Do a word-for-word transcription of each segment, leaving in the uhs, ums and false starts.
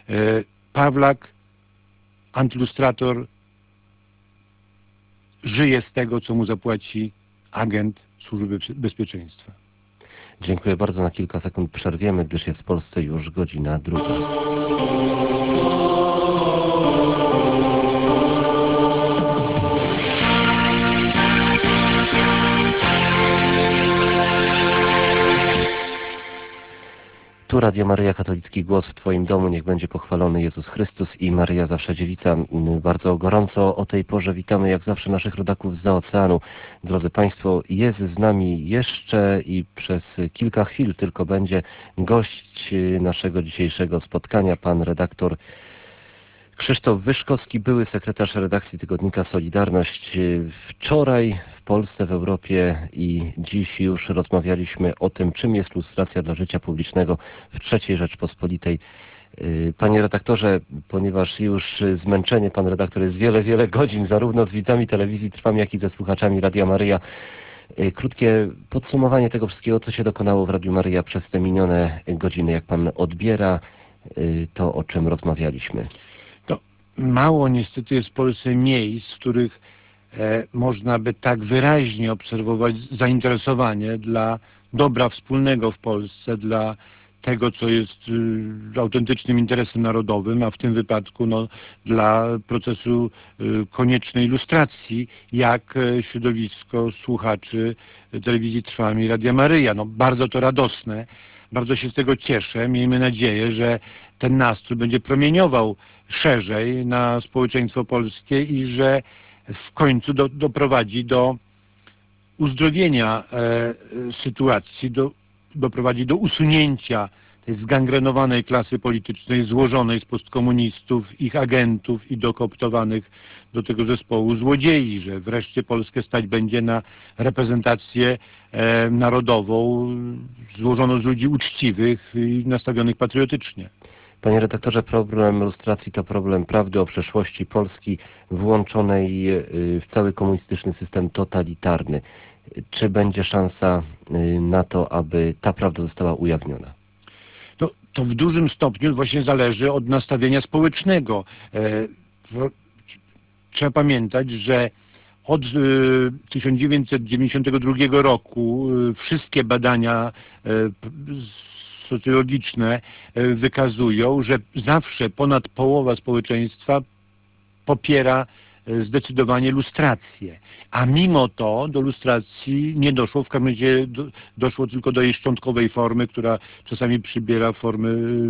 Pawlak, antylustrator, żyje z tego, co mu zapłaci agent Służby Bezpieczeństwa. Dziękuję bardzo. Na kilka sekund przerwiemy, gdyż jest w Polsce już godzina druga. Tu Radio Maryja, katolicki głos w Twoim domu. Niech będzie pochwalony Jezus Chrystus i Maryja Zawsze Dziewica. Bardzo gorąco o tej porze witamy jak zawsze naszych rodaków zza oceanu. Drodzy Państwo, jest z nami jeszcze i przez kilka chwil tylko będzie gość naszego dzisiejszego spotkania, pan redaktor Krzysztof Wyszkowski, były sekretarz redakcji tygodnika Solidarność. Wczoraj w Polsce, w Europie i dziś już rozmawialiśmy o tym, czym jest lustracja dla życia publicznego w trzeciej Rzeczpospolitej. Panie redaktorze, ponieważ już zmęczenie pan redaktor jest wiele, wiele godzin, zarówno z widzami telewizji Trwam, jak i ze słuchaczami Radia Maryja. Krótkie podsumowanie tego wszystkiego, co się dokonało w Radiu Maryja przez te minione godziny. Jak pan odbiera to, o czym rozmawialiśmy? Mało niestety jest w Polsce miejsc, w których e, można by tak wyraźnie obserwować zainteresowanie dla dobra wspólnego w Polsce, dla tego, co jest y, autentycznym interesem narodowym, a w tym wypadku no, dla procesu y, koniecznej lustracji, jak y, środowisko słuchaczy telewizji Trwam i Radia Maryja. No, bardzo to radosne. Bardzo się z tego cieszę. Miejmy nadzieję, że ten nastrój będzie promieniował szerzej na społeczeństwo polskie i że w końcu do, doprowadzi do uzdrowienia e, sytuacji, do, doprowadzi do usunięcia tej zgangrenowanej klasy politycznej złożonej z postkomunistów, ich agentów i dokoptowanych do tego zespołu złodziei, że wreszcie Polskę stać będzie na reprezentację e, narodową złożoną z ludzi uczciwych i nastawionych patriotycznie. Panie redaktorze, problem lustracji to problem prawdy o przeszłości Polski włączonej w cały komunistyczny system totalitarny. Czy będzie szansa na to, aby ta prawda została ujawniona? To, to w dużym stopniu właśnie zależy od nastawienia społecznego. E, w, trzeba pamiętać, że od y, tysiąc dziewięćset dziewięćdziesiątego drugiego roku y, wszystkie badania y, socjologiczne y, wykazują, że zawsze ponad połowa społeczeństwa popiera zdecydowanie lustrację. A mimo to do lustracji nie doszło, w każdym razie do, doszło tylko do jej szczątkowej formy, która czasami przybiera formę,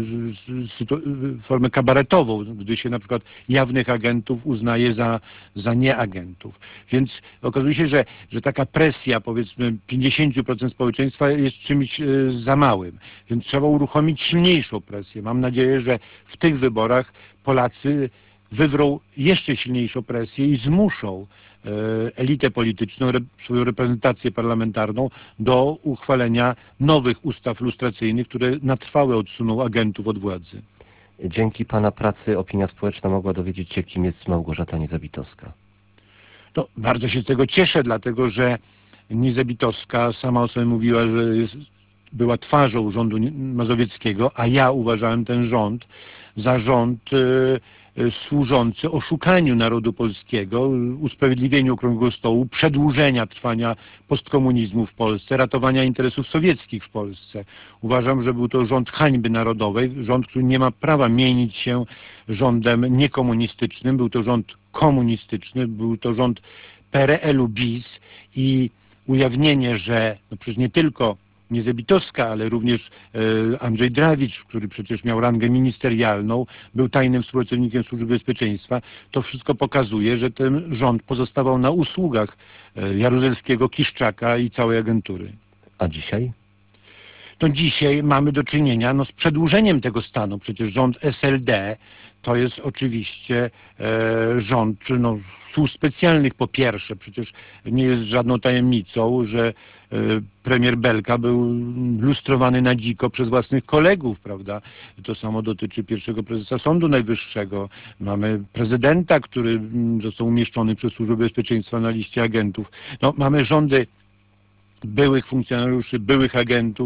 formę kabaretową, gdy się na przykład jawnych agentów uznaje za, za nieagentów. Więc okazuje się, że, że taka presja powiedzmy pięćdziesiąt procent społeczeństwa jest czymś za małym. Więc trzeba uruchomić silniejszą presję. Mam nadzieję, że w tych wyborach Polacy wywrą jeszcze silniejszą presję i zmuszą e, elitę polityczną, re, swoją reprezentację parlamentarną do uchwalenia nowych ustaw lustracyjnych, które na trwałe odsuną agentów od władzy. Dzięki Pana pracy opinia społeczna mogła dowiedzieć się, kim jest Małgorzata Niezabitowska. No, bardzo się z tego cieszę, dlatego że Niezabitowska sama o sobie mówiła, że jest, była twarzą rządu mazowieckiego, a ja uważałem ten rząd za rząd e, służący oszukaniu narodu polskiego, usprawiedliwieniu okrągłego stołu, przedłużenia trwania postkomunizmu w Polsce, ratowania interesów sowieckich w Polsce. Uważam, że był to rząd hańby narodowej, rząd, który nie ma prawa mienić się rządem niekomunistycznym, był to rząd komunistyczny, był to rząd P R L u bis i ujawnienie, że no przecież nie tylko Niezabitowska, ale również e, Andrzej Drawicz, który przecież miał rangę ministerialną, był tajnym współpracownikiem Służby Bezpieczeństwa. To wszystko pokazuje, że ten rząd pozostawał na usługach e, Jaruzelskiego, Kiszczaka i całej agentury. A dzisiaj? To dzisiaj mamy do czynienia no, z przedłużeniem tego stanu. Przecież rząd S L D to jest oczywiście e, rząd no, służb specjalnych po pierwsze. Przecież nie jest żadną tajemnicą, że e, premier Belka był lustrowany na dziko przez własnych kolegów, prawda? To samo dotyczy pierwszego prezesa Sądu Najwyższego. Mamy prezydenta, który został umieszczony przez Służbę Bezpieczeństwa na liście agentów. No, mamy rządy byłych funkcjonariuszy, byłych agentów,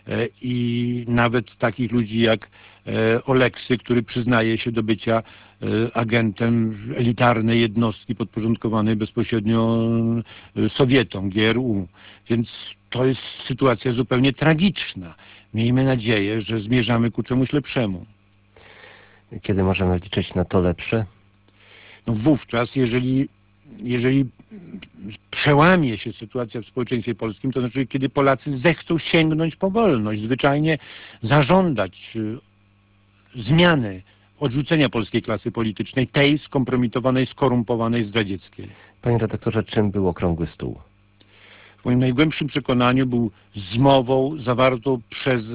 i nawet takich ludzi jak Oleksy, który przyznaje się do bycia agentem elitarnej jednostki podporządkowanej bezpośrednio Sowietom, G R U. Więc to jest sytuacja zupełnie tragiczna. Miejmy nadzieję, że zmierzamy ku czemuś lepszemu. Kiedy możemy liczyć na to lepsze? No wówczas, jeżeli, jeżeli przełamie się sytuacja w społeczeństwie polskim, to znaczy, kiedy Polacy zechcą sięgnąć po wolność, zwyczajnie zażądać zmiany, odrzucenia polskiej klasy politycznej, tej skompromitowanej, skorumpowanej, zdradzieckiej. Panie redaktorze, czym był Okrągły Stół? W moim najgłębszym przekonaniu był zmową zawartą przez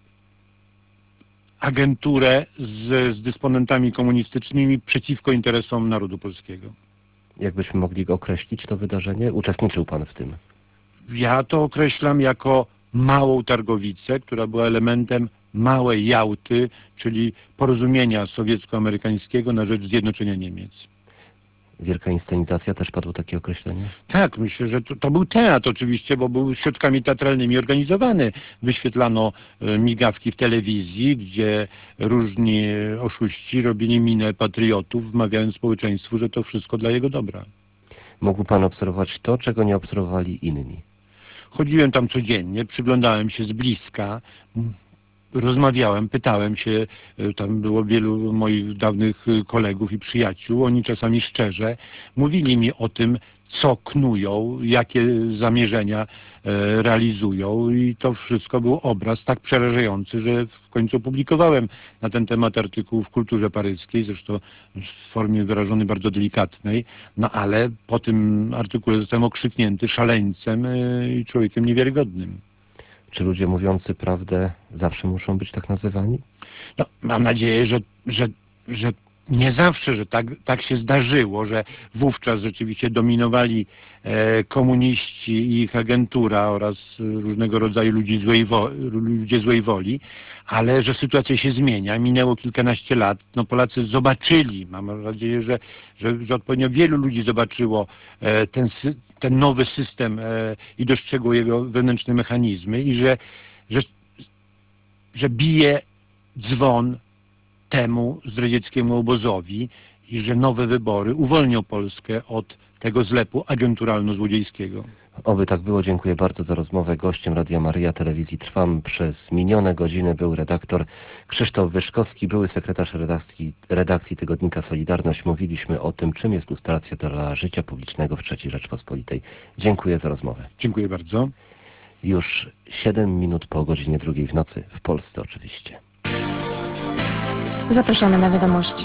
agenturę z, z dysponentami komunistycznymi przeciwko interesom narodu polskiego. Jakbyśmy mogli go określić, to wydarzenie? Uczestniczył pan w tym? Ja to określam jako małą Targowicę, która była elementem małej Jałty, czyli porozumienia sowiecko-amerykańskiego na rzecz zjednoczenia Niemiec. Wielka inscenizacja, też padło takie określenie? Tak, myślę, że to, to był teatr oczywiście, bo był środkami teatralnymi organizowany. Wyświetlano e, migawki w telewizji, gdzie różni oszuści robili minę patriotów, wmawiając społeczeństwu, że to wszystko dla jego dobra. Mógł pan obserwować to, czego nie obserwowali inni? Chodziłem tam codziennie, przyglądałem się z bliska, rozmawiałem, pytałem się, tam było wielu moich dawnych kolegów i przyjaciół, oni czasami szczerze mówili mi o tym, co knują, jakie zamierzenia e, realizują i to wszystko był obraz tak przerażający, że w końcu opublikowałem na ten temat artykuł w Kulturze Paryskiej, zresztą w formie wyrażonej bardzo delikatnej, no ale po tym artykule zostałem okrzyknięty szaleńcem e, i człowiekiem niewiarygodnym. Czy ludzie mówiący prawdę zawsze muszą być tak nazywani? No, mam nadzieję, że, że, że nie zawsze, że tak, tak się zdarzyło, że wówczas rzeczywiście dominowali e, komuniści i ich agentura oraz różnego rodzaju ludzi złej wo, ludzie złej woli, ale że sytuacja się zmienia. Minęło kilkanaście lat. No, Polacy zobaczyli, mam nadzieję, że, że, że odpowiednio wielu ludzi zobaczyło e, ten, ten nowy system e, i dostrzegło jego wewnętrzne mechanizmy i że, że, że bije dzwon temu zdradzieckiemu obozowi i że nowe wybory uwolnią Polskę od tego zlepu agenturalno-złodziejskiego. Oby tak było. Dziękuję bardzo za rozmowę. Gościem Radia Maryja Telewizji Trwam przez minione godziny był redaktor Krzysztof Wyszkowski, były sekretarz redakcji, redakcji tygodnika Solidarność. Mówiliśmy o tym, czym jest lustracja dla życia publicznego w trzeciej Rzeczpospolitej. Dziękuję za rozmowę. Dziękuję bardzo. Już siedem minut po godzinie drugiej w nocy, w Polsce oczywiście. Zapraszamy na wiadomości.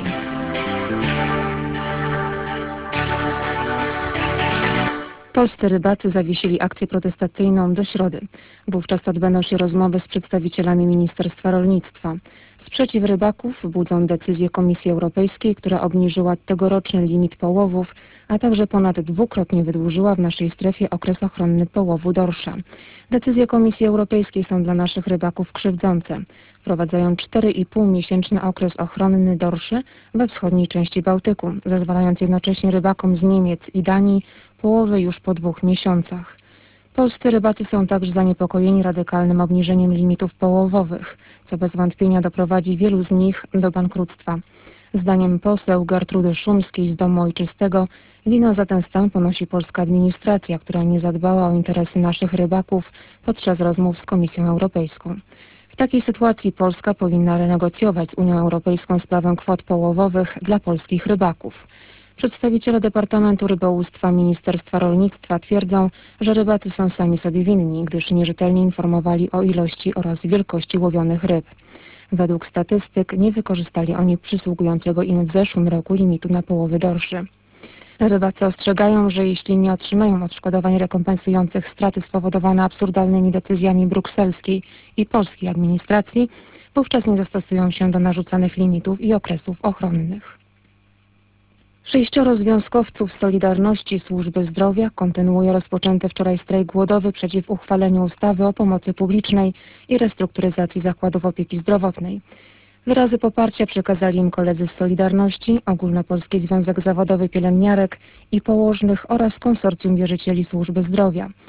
Polscy rybacy zawiesili akcję protestacyjną do środy. Wówczas odbędą się rozmowy z przedstawicielami Ministerstwa Rolnictwa. Sprzeciw rybaków budzą decyzje Komisji Europejskiej, która obniżyła tegoroczny limit połowów, a także ponad dwukrotnie wydłużyła w naszej strefie okres ochronny połowu dorsza. Decyzje Komisji Europejskiej są dla naszych rybaków krzywdzące. Wprowadzają cztery i pół miesięczny okres ochronny dorszy we wschodniej części Bałtyku, zezwalając jednocześnie rybakom z Niemiec i Danii połowy już po dwóch miesiącach. Polscy rybacy są także zaniepokojeni radykalnym obniżeniem limitów połowowych, co bez wątpienia doprowadzi wielu z nich do bankructwa. Zdaniem poseł Gertrudy Szumskiej z Domu Ojczystego winę za ten stan ponosi polska administracja, która nie zadbała o interesy naszych rybaków podczas rozmów z Komisją Europejską. W takiej sytuacji Polska powinna renegocjować z Unią Europejską sprawę kwot połowowych dla polskich rybaków. Przedstawiciele Departamentu Rybołówstwa Ministerstwa Rolnictwa twierdzą, że rybacy są sami sobie winni, gdyż nierzetelnie informowali o ilości oraz wielkości łowionych ryb. Według statystyk nie wykorzystali oni przysługującego im w zeszłym roku limitu na połowy dorszy. Rybacy ostrzegają, że jeśli nie otrzymają odszkodowań rekompensujących straty spowodowane absurdalnymi decyzjami brukselskiej i polskiej administracji, wówczas nie zastosują się do narzucanych limitów i okresów ochronnych. Sześcioro związkowców Solidarności Służby Zdrowia kontynuuje rozpoczęty wczoraj strajk głodowy przeciw uchwaleniu ustawy o pomocy publicznej i restrukturyzacji zakładów opieki zdrowotnej. Wyrazy poparcia przekazali im koledzy z Solidarności, Ogólnopolski Związek Zawodowy Pielęgniarek i Położnych oraz Konsorcjum Wierzycieli Służby Zdrowia.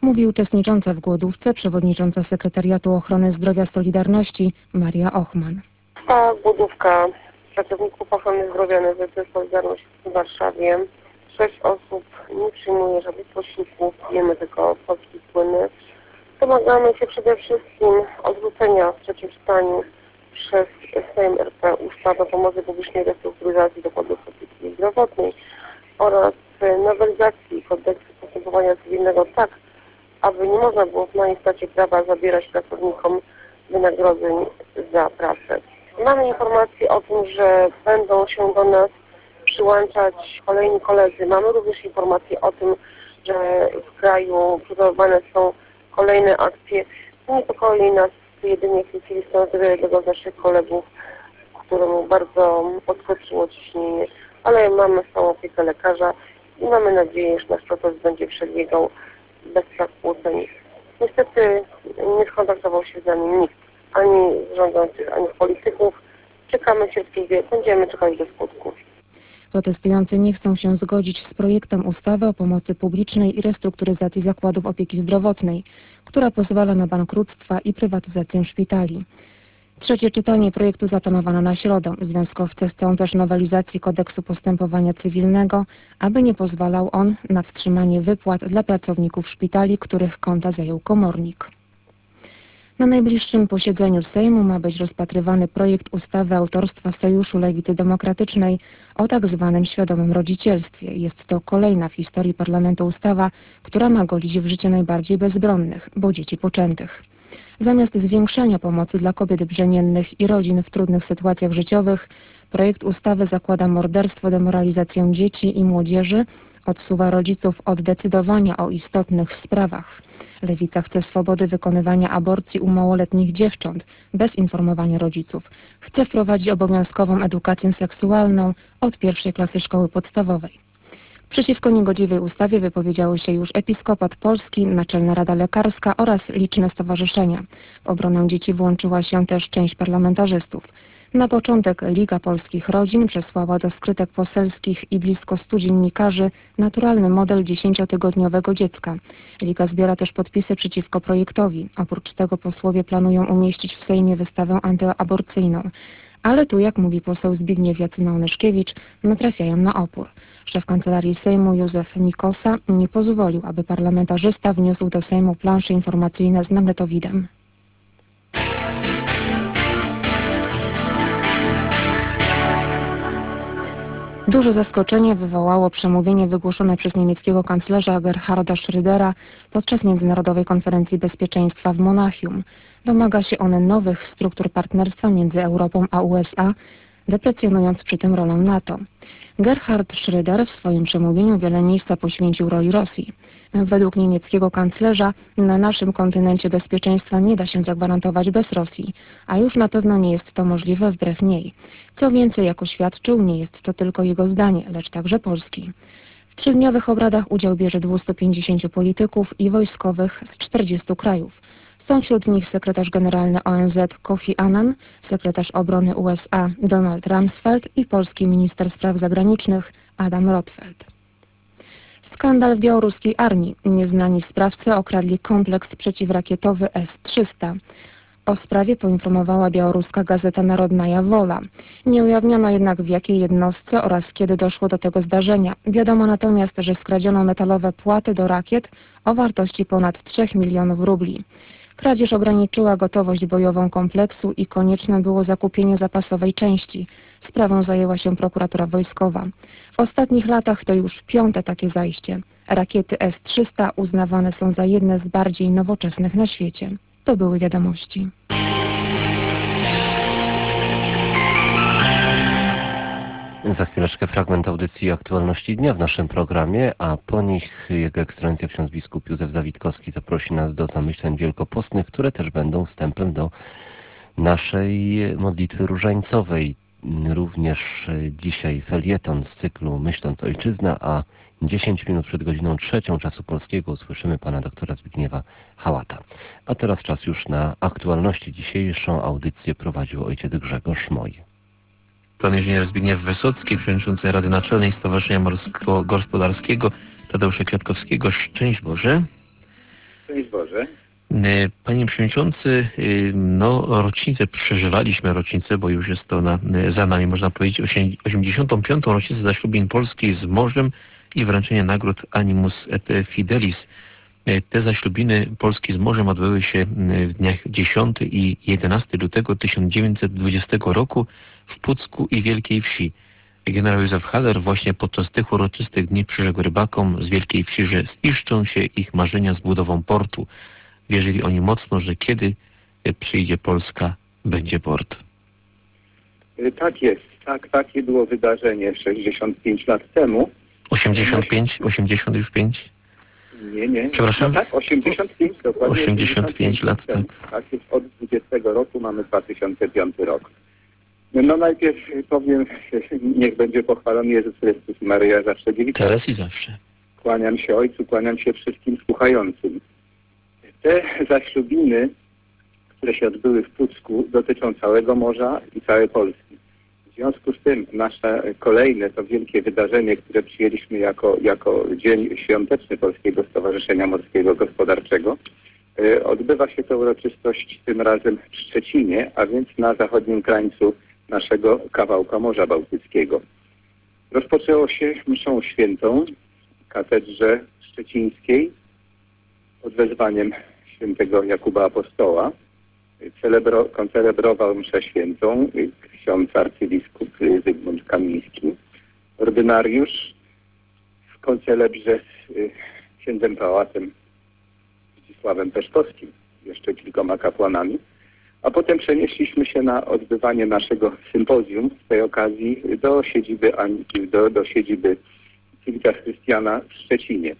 mówi uczestnicząca w głodówce przewodnicząca Sekretariatu Ochrony Zdrowia Solidarności Maria Ochman. Ta głodówka pracowników ochrony zdrowia N S Z Solidarność w Warszawie. Sześć osób nie przyjmuje żadnych posiłków, pijemy tylko soki płyny. Domagamy się przede wszystkim odrzucenia w trzecim czytaniu przez Sejm R P ustawy o pomocy publicznej restrukturyzacji zakładów opieki zdrowotnej oraz nowelizacji kodeksu postępowania cywilnego tak, aby nie można było w majestacie prawa zabierać pracownikom wynagrodzeń za pracę. Mamy informacje o tym, że będą się do nas przyłączać kolejni koledzy. Mamy również informacje o tym, że w kraju przygotowywane są kolejne akcje. Niepokoi nas jedynie w tej chwili stan zdrowia jednego z naszych kolegów, któremu bardzo podskoczyło ciśnienie, ale mamy stałą opiekę lekarza i mamy nadzieję, że nasz proces będzie przebiegał bez zakłóceń. Niestety nie skontaktował się z nami nikt, ani z rządzących, ani z polityków. Czekamy cierpliwie, będziemy czekać do skutku. Protestujący nie chcą się zgodzić z projektem ustawy o pomocy publicznej i restrukturyzacji zakładów opieki zdrowotnej, która pozwala na bankructwa i prywatyzację szpitali. Trzecie czytanie projektu zaplanowano na środę. Związkowcy chcą też nowelizacji kodeksu postępowania cywilnego, aby nie pozwalał on na wstrzymanie wypłat dla pracowników szpitali, których konta zajął komornik. Na najbliższym posiedzeniu Sejmu ma być rozpatrywany projekt ustawy autorstwa Sojuszu Lewicy Demokratycznej o tak zwanym świadomym rodzicielstwie. Jest to kolejna w historii parlamentu ustawa, która ma golić w życie najbardziej bezbronnych, bo dzieci poczętych. Zamiast zwiększenia pomocy dla kobiet brzemiennych i rodzin w trudnych sytuacjach życiowych, projekt ustawy zakłada morderstwo, demoralizację dzieci i młodzieży, odsuwa rodziców od decydowania o istotnych sprawach. Lewica chce swobody wykonywania aborcji u małoletnich dziewcząt bez informowania rodziców. Chce wprowadzić obowiązkową edukację seksualną od pierwszej klasy szkoły podstawowej. Przeciwko niegodziwej ustawie wypowiedziały się już Episkopat Polski, Naczelna Rada Lekarska oraz liczne stowarzyszenia. W obronę dzieci włączyła się też część parlamentarzystów. Na początek Liga Polskich Rodzin przesłała do skrytek poselskich i blisko stu dziennikarzy naturalny model dziesięciotygodniowego dziecka. Liga zbiera też podpisy przeciwko projektowi. Oprócz tego posłowie planują umieścić w Sejmie wystawę antyaborcyjną. Ale tu, jak mówi poseł Zbigniew Jacyna-Onyszkiewicz, natrafiają na opór. Szef Kancelarii Sejmu Józef Nikosa nie pozwolił, aby parlamentarzysta wniósł do Sejmu plansze informacyjne z magnetowidem. Duże zaskoczenie wywołało przemówienie wygłoszone przez niemieckiego kanclerza Gerharda Schrödera podczas Międzynarodowej Konferencji Bezpieczeństwa w Monachium. Domaga się on nowych struktur partnerstwa między Europą a U S A, deprecjonując przy tym rolę NATO. Gerhard Schröder w swoim przemówieniu wiele miejsca poświęcił roli Rosji. Według niemieckiego kanclerza na naszym kontynencie bezpieczeństwa nie da się zagwarantować bez Rosji, a już na pewno nie jest to możliwe wbrew niej. Co więcej, jak oświadczył, nie jest to tylko jego zdanie, lecz także Polski. W trzydniowych obradach udział bierze dwieście pięćdziesięciu polityków i wojskowych z czterdziestu krajów. Są wśród nich sekretarz generalny O N Z Kofi Annan, sekretarz obrony U S A Donald Rumsfeld i polski minister spraw zagranicznych Adam Rotfeld. Skandal w białoruskiej armii. Nieznani sprawcy okradli kompleks przeciwrakietowy S trzysta. O sprawie poinformowała białoruska gazeta Narodnaja Wola. Nie ujawniono jednak, w jakiej jednostce oraz kiedy doszło do tego zdarzenia. Wiadomo natomiast, że skradziono metalowe płaty do rakiet o wartości ponad trzech milionów rubli. Kradzież ograniczyła gotowość bojową kompleksu i konieczne było zakupienie zapasowej części. Sprawą zajęła się prokuratura wojskowa. W ostatnich latach to już piąte takie zajście. Rakiety S trzysta uznawane są za jedne z bardziej nowoczesnych na świecie. To były wiadomości. Za chwileczkę fragment audycji Aktualności Dnia w naszym programie, a po nich Jego Ekscelencja ksiądz biskup Józef Zawitkowski zaprosi nas do zamyśleń wielkopostnych, które też będą wstępem do naszej modlitwy różańcowej. Również dzisiaj felieton z cyklu Myśląc Ojczyzna, a dziesięć minut przed godziną trzecią czasu polskiego usłyszymy pana doktora Zbigniewa Hałata. A teraz czas już na aktualności. Dzisiejszą audycję prowadził ojciec Grzegorz Moj. Pan inżynier Zbigniew Wysocki, przewodniczący Rady Naczelnej Stowarzyszenia Morsko-Gospodarskiego Tadeusza Kwiatkowskiego. Szczęść Boże. Szczęść Boże. Panie Przewodniczący, no rocznicę, przeżywaliśmy rocznicę, bo już jest to na, za nami, można powiedzieć, osiemdziesiątą piątą rocznicę zaślubin polskiej z morzem i wręczenie nagród Animus et Fidelis. Te zaślubiny Polski z morzem odbyły się w dniach dziesiątego i jedenastego lutego tysiąc dziewięćset dwudziestego roku w Pucku i Wielkiej Wsi. Generał Józef Haller właśnie podczas tych uroczystych dni przyrzekł rybakom z Wielkiej Wsi, że ziszczą się ich marzenia z budową portu. Wierzyli oni mocno, że kiedy przyjdzie Polska, będzie port. Tak jest. Tak, takie było wydarzenie sześćdziesiąt pięć lat temu. osiemdziesiąt pięć? osiemdziesiąt już pięć? Nie, nie. Przepraszam? No tak, osiemdziesiąt pięć dokładnie. osiemdziesiąt pięć lat, tak. Tak jest, od dwudziestego roku mamy dwa tysiące piąty rok. No najpierw powiem, niech będzie pochwalony Jezus Chrystus i Maryja zawsze dziewica. Teraz i zawsze. Kłaniam się Ojcu, kłaniam się wszystkim słuchającym. Te zaślubiny, które się odbyły w Pucku, dotyczą całego morza i całej Polski. W związku z tym nasze kolejne to wielkie wydarzenie, które przyjęliśmy jako, jako Dzień Świąteczny Polskiego Stowarzyszenia Morskiego Gospodarczego, yy, odbywa się to uroczystość tym razem w Szczecinie, a więc na zachodnim krańcu naszego kawałka Morza Bałtyckiego. Rozpoczęło się mszą świętą w katedrze szczecińskiej pod wezwaniem świętego Jakuba Apostoła. Celebro, koncelebrował mszę świętą ksiądz arcybiskup Zygmunt Kamiński. Ordynariusz w koncelebrze z księdzem prałatem Zdzisławem Peszkowskim, jeszcze kilkoma kapłanami. A potem przenieśliśmy się na odbywanie naszego sympozjum z tej okazji do siedziby, do, do siedziby Civita Christiana w Szczecinie.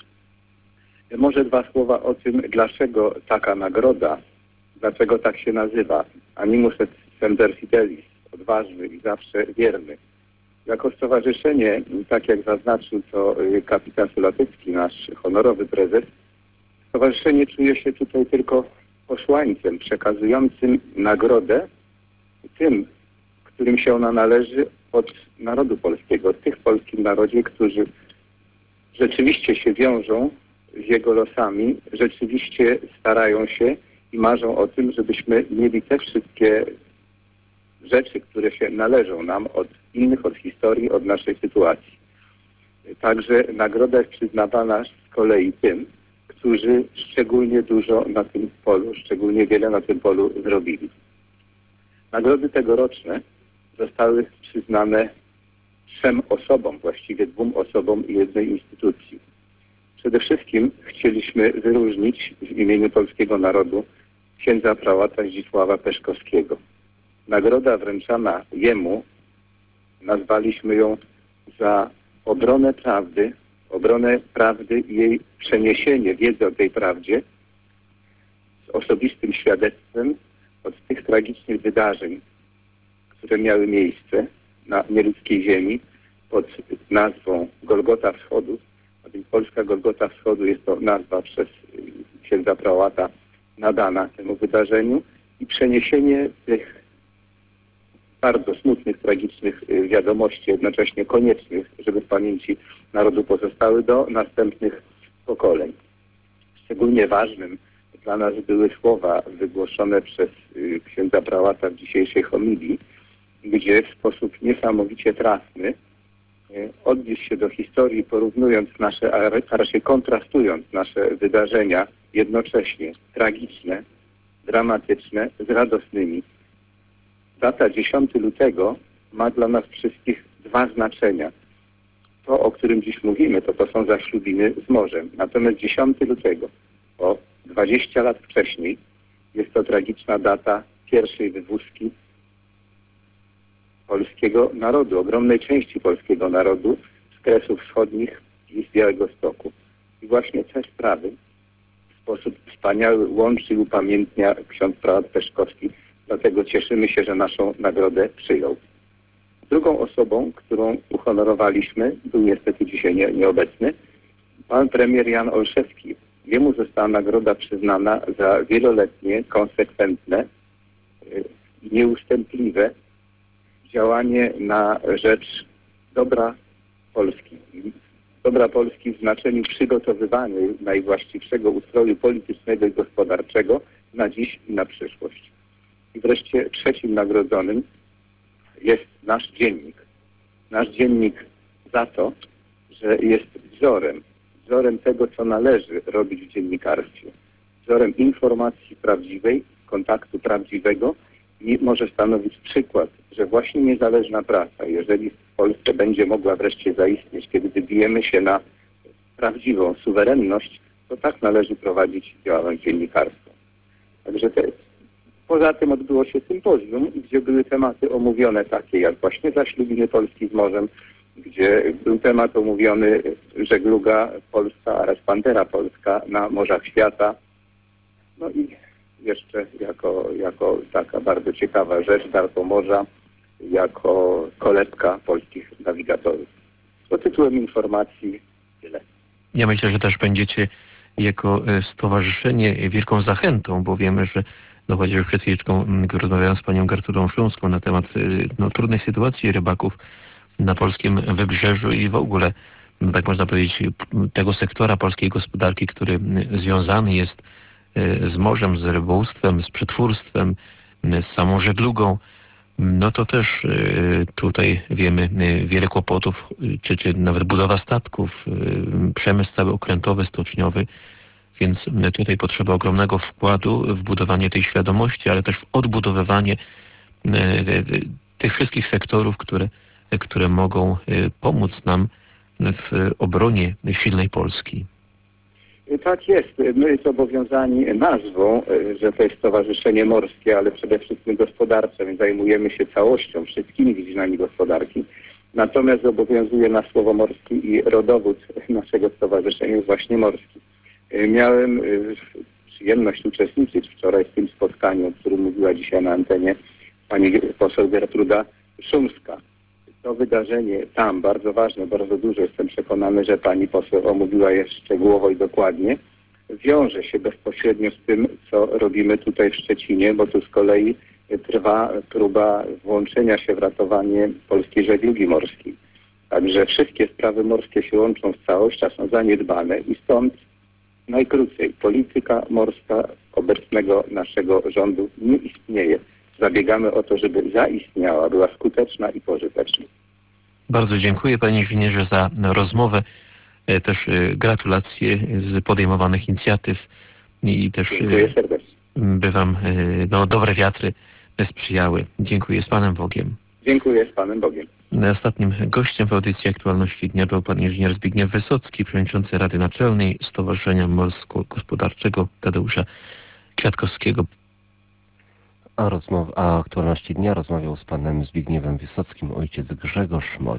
Może dwa słowa o tym, dlaczego taka nagroda, dlaczego tak się nazywa. Animus et semper fidelis, odważny i zawsze wierny. Jako stowarzyszenie, tak jak zaznaczył to kapitan Sulatycki, nasz honorowy prezes, stowarzyszenie czuje się tutaj tylko posłańcem przekazującym nagrodę tym, którym się ona należy od narodu polskiego, od tych w polskim narodzie, którzy rzeczywiście się wiążą z jego losami, rzeczywiście starają się i marzą o tym, żebyśmy mieli te wszystkie rzeczy, które się należą nam od innych, od historii, od naszej sytuacji. Także nagroda jest przyznawana z kolei tym, którzy szczególnie dużo na tym polu, szczególnie wiele na tym polu zrobili. Nagrody tegoroczne zostały przyznane trzem osobom, właściwie dwóm osobom i jednej instytucji. Przede wszystkim chcieliśmy wyróżnić w imieniu polskiego narodu księdza prałata Zdzisława Peszkowskiego. Nagroda wręczana jemu, nazwaliśmy ją za obronę prawdy, obronę prawdy i jej przeniesienie wiedzy o tej prawdzie z osobistym świadectwem od tych tragicznych wydarzeń, które miały miejsce na nieludzkiej ziemi pod nazwą Golgota Wschodu. A więc polska Golgota Wschodu jest to nazwa przez księdza prałata nadana temu wydarzeniu i przeniesienie tych bardzo smutnych, tragicznych wiadomości, jednocześnie koniecznych, żeby w pamięci narodu pozostały do następnych pokoleń. Szczególnie ważnym dla nas były słowa wygłoszone przez księdza prałata w dzisiejszej homilii, gdzie w sposób niesamowicie trafny odniósł się do historii, porównując nasze, a raczej kontrastując nasze wydarzenia jednocześnie tragiczne, dramatyczne z radosnymi. Data dziesiątego lutego ma dla nas wszystkich dwa znaczenia. To, o którym dziś mówimy, to to są zaślubiny z morzem. Natomiast dziesiątego lutego, o dwadzieścia lat wcześniej, jest to tragiczna data pierwszej wywózki polskiego narodu, ogromnej części polskiego narodu z Kresów Wschodnich i z Białegostoku. I właśnie te sprawy w sposób wspaniały łączy i upamiętnia ksiądz prałat Peszkowski. Dlatego cieszymy się, że naszą nagrodę przyjął. Drugą osobą, którą uhonorowaliśmy, był niestety dzisiaj nie, nieobecny, pan premier Jan Olszewski. Jemu została nagroda przyznana za wieloletnie, konsekwentne i nieustępliwe działanie na rzecz dobra Polski. dobra Polski w znaczeniu przygotowywany najwłaściwszego ustroju politycznego i gospodarczego na dziś i na przyszłość. I wreszcie trzecim nagrodzonym jest nasz dziennik. Nasz dziennik za to, że jest wzorem, wzorem tego, co należy robić w dziennikarstwie. Wzorem informacji prawdziwej, kontaktu prawdziwego i może stanowić przykład, że właśnie niezależna prasa, jeżeli w Polsce będzie mogła wreszcie zaistnieć, kiedy wybijemy się na prawdziwą suwerenność, to tak należy prowadzić działalność dziennikarską. Także te, poza tym odbyło się sympozjum, gdzie były tematy omówione takie jak właśnie zaślubiny Polski z morzem, gdzie był temat omówiony żegluga polska oraz pantera polska na morzach świata. No i jeszcze jako, jako taka bardzo ciekawa rzecz Darpo Morza, jako kolebka polskich nawigatorów. Pod tytułem informacji tyle. Ja myślę, że też będziecie jako stowarzyszenie wielką zachętą, bo wiemy, że no chociaż przed chwileczką rozmawiałem z panią Gertrudą Szląską na temat no, trudnej sytuacji rybaków na polskim wybrzeżu i w ogóle, tak można powiedzieć, tego sektora polskiej gospodarki, który związany jest z morzem, z rybołówstwem, z przetwórstwem, z samą żeglugą, no to też tutaj wiemy wiele kłopotów, czy, czy nawet budowa statków, przemysł cały okrętowy, stoczniowy, więc tutaj potrzeba ogromnego wkładu w budowanie tej świadomości, ale też w odbudowywanie tych wszystkich sektorów, które, które mogą pomóc nam w obronie silnej Polski. Tak jest. My zobowiązani nazwą, że to jest Stowarzyszenie Morskie, ale przede wszystkim gospodarcze, więc zajmujemy się całością, wszystkimi dziedzinami gospodarki. Natomiast zobowiązuje nas słowo morski i rodowód naszego stowarzyszenia jest właśnie morski. Miałem przyjemność uczestniczyć wczoraj w tym spotkaniu, o którym mówiła dzisiaj na antenie pani poseł Gertruda Szumska. To wydarzenie tam bardzo ważne, bardzo duże, jestem przekonany, że pani poseł omówiła je szczegółowo i dokładnie, wiąże się bezpośrednio z tym, co robimy tutaj w Szczecinie, bo tu z kolei trwa próba włączenia się w ratowanie polskiej żeglugi morskiej. Także wszystkie sprawy morskie się łączą w całość, a są zaniedbane i stąd najkrócej polityka morska obecnego naszego rządu nie istnieje. Zabiegamy o to, żeby zaistniała, była skuteczna i pożyteczna. Bardzo dziękuję panie inżynierze za rozmowę. Też gratulacje z podejmowanych inicjatyw i też dziękuję serdecznie. By wam no, dobre wiatry sprzyjały. Dziękuję, z Panem Bogiem. Dziękuję, z Panem Bogiem. Ostatnim gościem w audycji Aktualności Dnia był pan inżynier Zbigniew Wysocki, przewodniczący Rady Naczelnej Stowarzyszenia Morsko-Gospodarczego Tadeusza Kwiatkowskiego. A, rozmow- a Aktualności Dnia rozmawiał z panem Zbigniewem Wysockim ojciec Grzegorz Moi.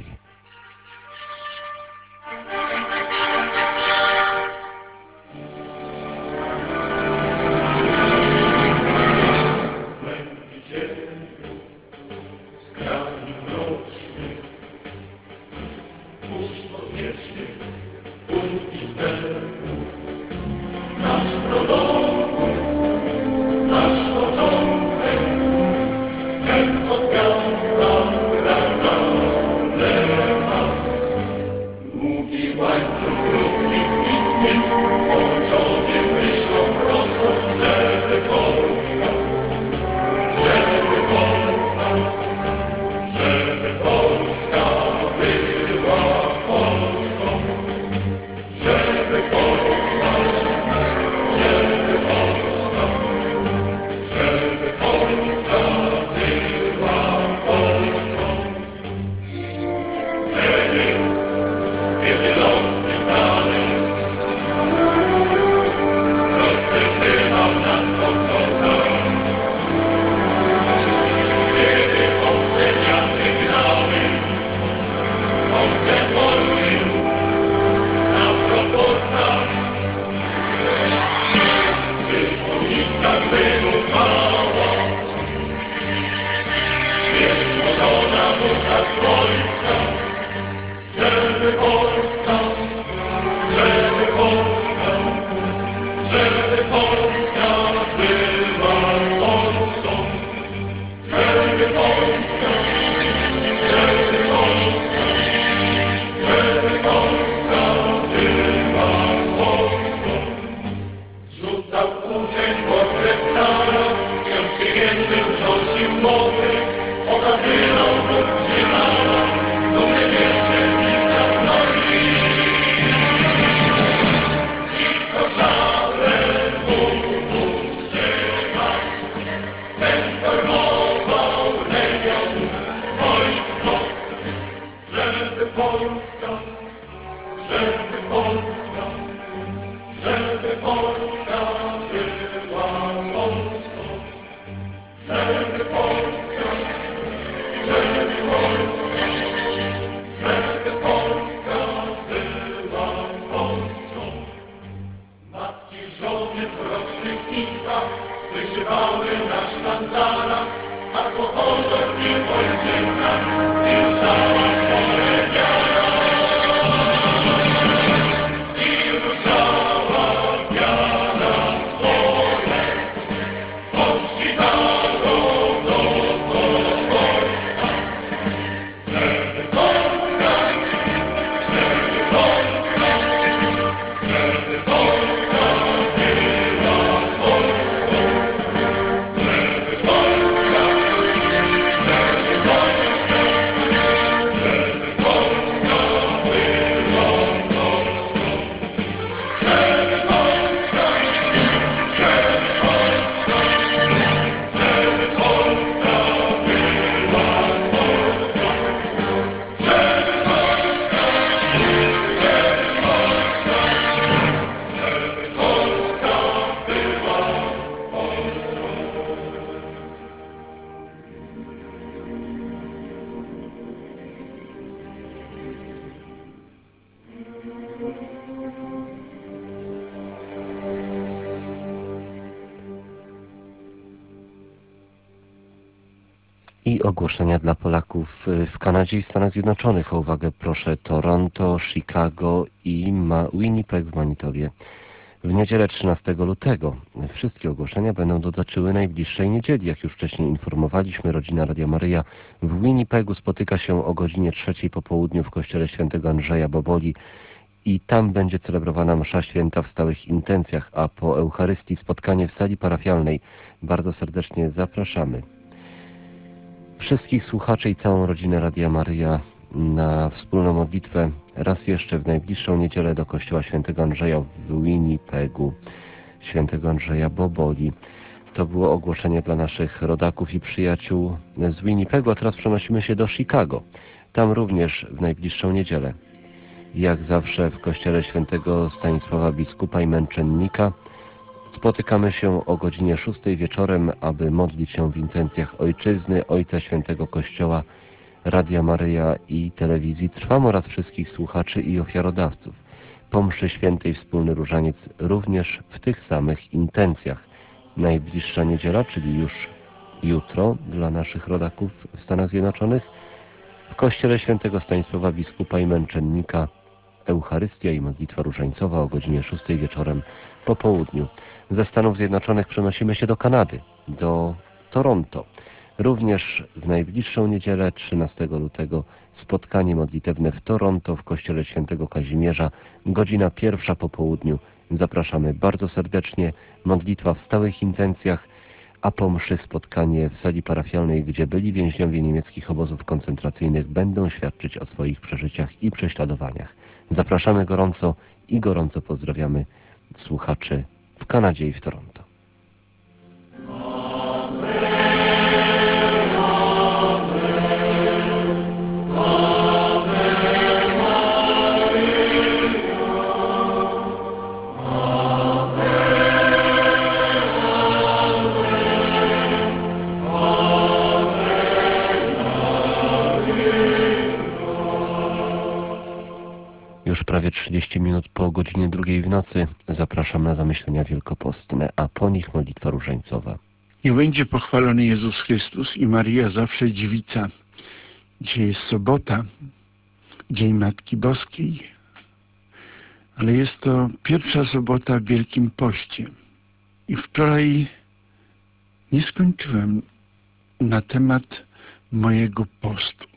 Ten od gwiazd, Polska, żeby Polska, żeby Polska była Polską, żeby Polska, żeby Polska, żeby Polska była Polską. Matki, żony w rocznych kitwach wyszywały na sztandarach, alkoholor i ojczyzna i cała koloniala. I ruszała wiara w pole, od Chicago do Podwojska. Żeby Polska, żeby Polska, żeby Polska była Polską. Żeby Polska, żeby Polska, żeby Polska była Polską. Żeby Polska, żeby Polska, żeby Polska była Polską. Żeby Polska, żeby Polska, żeby Polska była Polską. I ogłoszenia dla Polaków y, w Kanadzie i Stanach Zjednoczonych. O uwagę proszę Toronto, Chicago i Ma- Winnipeg w Manitowie. W niedzielę trzynastego lutego wszystkie ogłoszenia będą dotyczyły najbliższej niedzieli. Jak już wcześniej informowaliśmy, rodzina Radia Maryja w Winnipegu spotyka się o godzinie trzeciej po południu w kościele świętego Andrzeja Boboli i tam będzie celebrowana msza święta w stałych intencjach, a po Eucharystii spotkanie w sali parafialnej. Bardzo serdecznie zapraszamy wszystkich słuchaczy i całą rodzinę Radia Maryja na wspólną modlitwę raz jeszcze w najbliższą niedzielę do kościoła świętego Andrzeja w Winnipegu, świętego Andrzeja Boboli. To było ogłoszenie dla naszych rodaków i przyjaciół z Winnipegu, a teraz przenosimy się do Chicago. Tam również w najbliższą niedzielę, jak zawsze w kościele świętego Stanisława Biskupa i Męczennika, spotykamy się o godzinie szóstej wieczorem, aby modlić się w intencjach Ojczyzny, Ojca Świętego Kościoła, Radia Maryja i Telewizji Trwam oraz wszystkich słuchaczy i ofiarodawców. Po mszy świętej wspólny różaniec również w tych samych intencjach. Najbliższa niedziela, czyli już jutro dla naszych rodaków w Stanach Zjednoczonych, w kościele świętego Stanisława Biskupa i Męczennika Eucharystia i modlitwa różańcowa o godzinie szóstej wieczorem po południu. Ze Stanów Zjednoczonych przenosimy się do Kanady, do Toronto. Również w najbliższą niedzielę, trzynastego lutego, spotkanie modlitewne w Toronto w kościele świętego Kazimierza, godzina pierwsza po południu. Zapraszamy bardzo serdecznie, modlitwa w stałych intencjach, a po mszy spotkanie w sali parafialnej, gdzie byli więźniowie niemieckich obozów koncentracyjnych będą świadczyć o swoich przeżyciach i prześladowaniach. Zapraszamy gorąco i gorąco pozdrawiamy słuchaczy w Kanadzie i w Toronto. Już prawie trzydzieści minut po godzinie drugiej w nocy zapraszam na zamyślenia wielkopostne, a po nich modlitwa różańcowa. Niech będzie pochwalony Jezus Chrystus i Maryja zawsze dziewica. Dzisiaj jest sobota, Dzień Matki Boskiej, ale jest to pierwsza sobota w Wielkim Poście. I wczoraj nie skończyłem na temat mojego postu.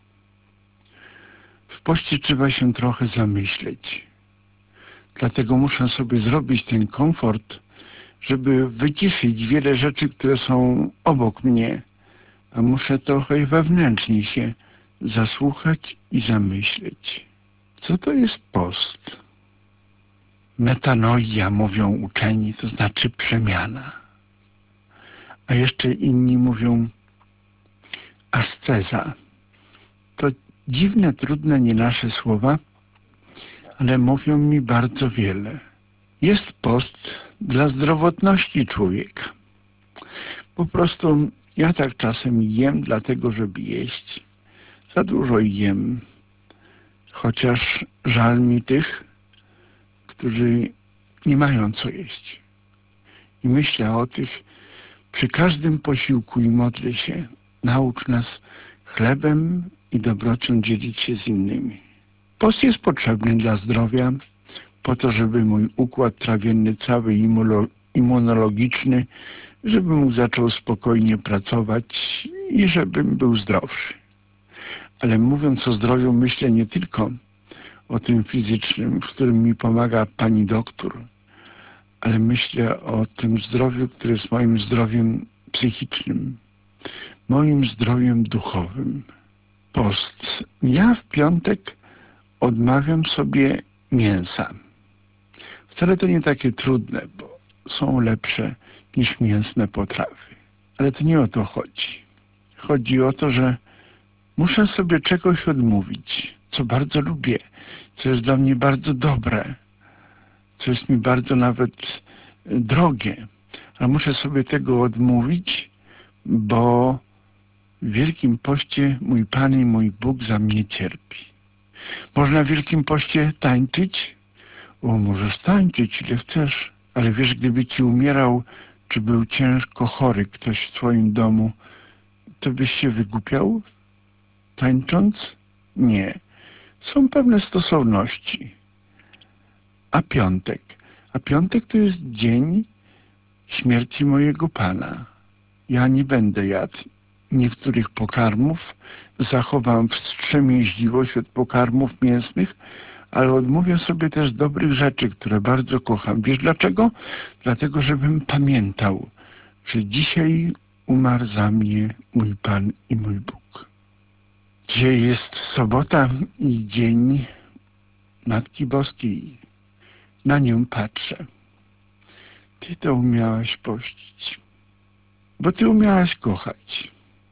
W poście trzeba się trochę zamyśleć. Dlatego muszę sobie zrobić ten komfort, żeby wyciszyć wiele rzeczy, które są obok mnie, a muszę trochę wewnętrznie się zasłuchać i zamyśleć. Co to jest post? Metanoia, mówią uczeni, to znaczy przemiana. A jeszcze inni mówią asceza. To Dziwne, trudne, nie nasze słowa, ale mówią mi bardzo wiele. Jest post dla zdrowotności człowieka. Po prostu ja tak czasem jem dlatego, żeby jeść. Za dużo jem. Chociaż żal mi tych, którzy nie mają co jeść. I myślę o tych przy każdym posiłku i modlę się. Naucz nas chlebem i dobrocią dzielić się z innymi. Post jest potrzebny dla zdrowia, po to, żeby mój układ trawienny cały immunologiczny, żeby mógł zaczął spokojnie pracować i żebym był zdrowszy. Ale mówiąc o zdrowiu, myślę nie tylko o tym fizycznym, w którym mi pomaga pani doktor, ale myślę o tym zdrowiu, które jest moim zdrowiem psychicznym, moim zdrowiem duchowym. Post. Ja w piątek odmawiam sobie mięsa. Wcale to nie takie trudne, bo są lepsze niż mięsne potrawy. Ale to nie o to chodzi. Chodzi o to, że muszę sobie czegoś odmówić, co bardzo lubię, co jest dla mnie bardzo dobre, co jest mi bardzo nawet drogie. Ale muszę sobie tego odmówić, bo w Wielkim Poście mój Pan i mój Bóg za mnie cierpi. Można w Wielkim Poście tańczyć? O, możesz tańczyć ile chcesz, ale wiesz, gdyby ci umierał, czy był ciężko chory ktoś w twoim domu, to byś się wygłupiał tańcząc? Nie. Są pewne stosowności. A piątek? A piątek to jest dzień śmierci mojego Pana. Ja nie będę jadł niektórych pokarmów, zachowam wstrzemięźliwość od pokarmów mięsnych, ale odmówię sobie też dobrych rzeczy, które bardzo kocham. Wiesz dlaczego? Dlatego, żebym pamiętał, że dzisiaj umarł za mnie mój Pan i mój Bóg. Dzisiaj jest sobota i dzień Matki Boskiej. Na nią patrzę. Ty to umiałaś pościć, bo ty umiałaś kochać.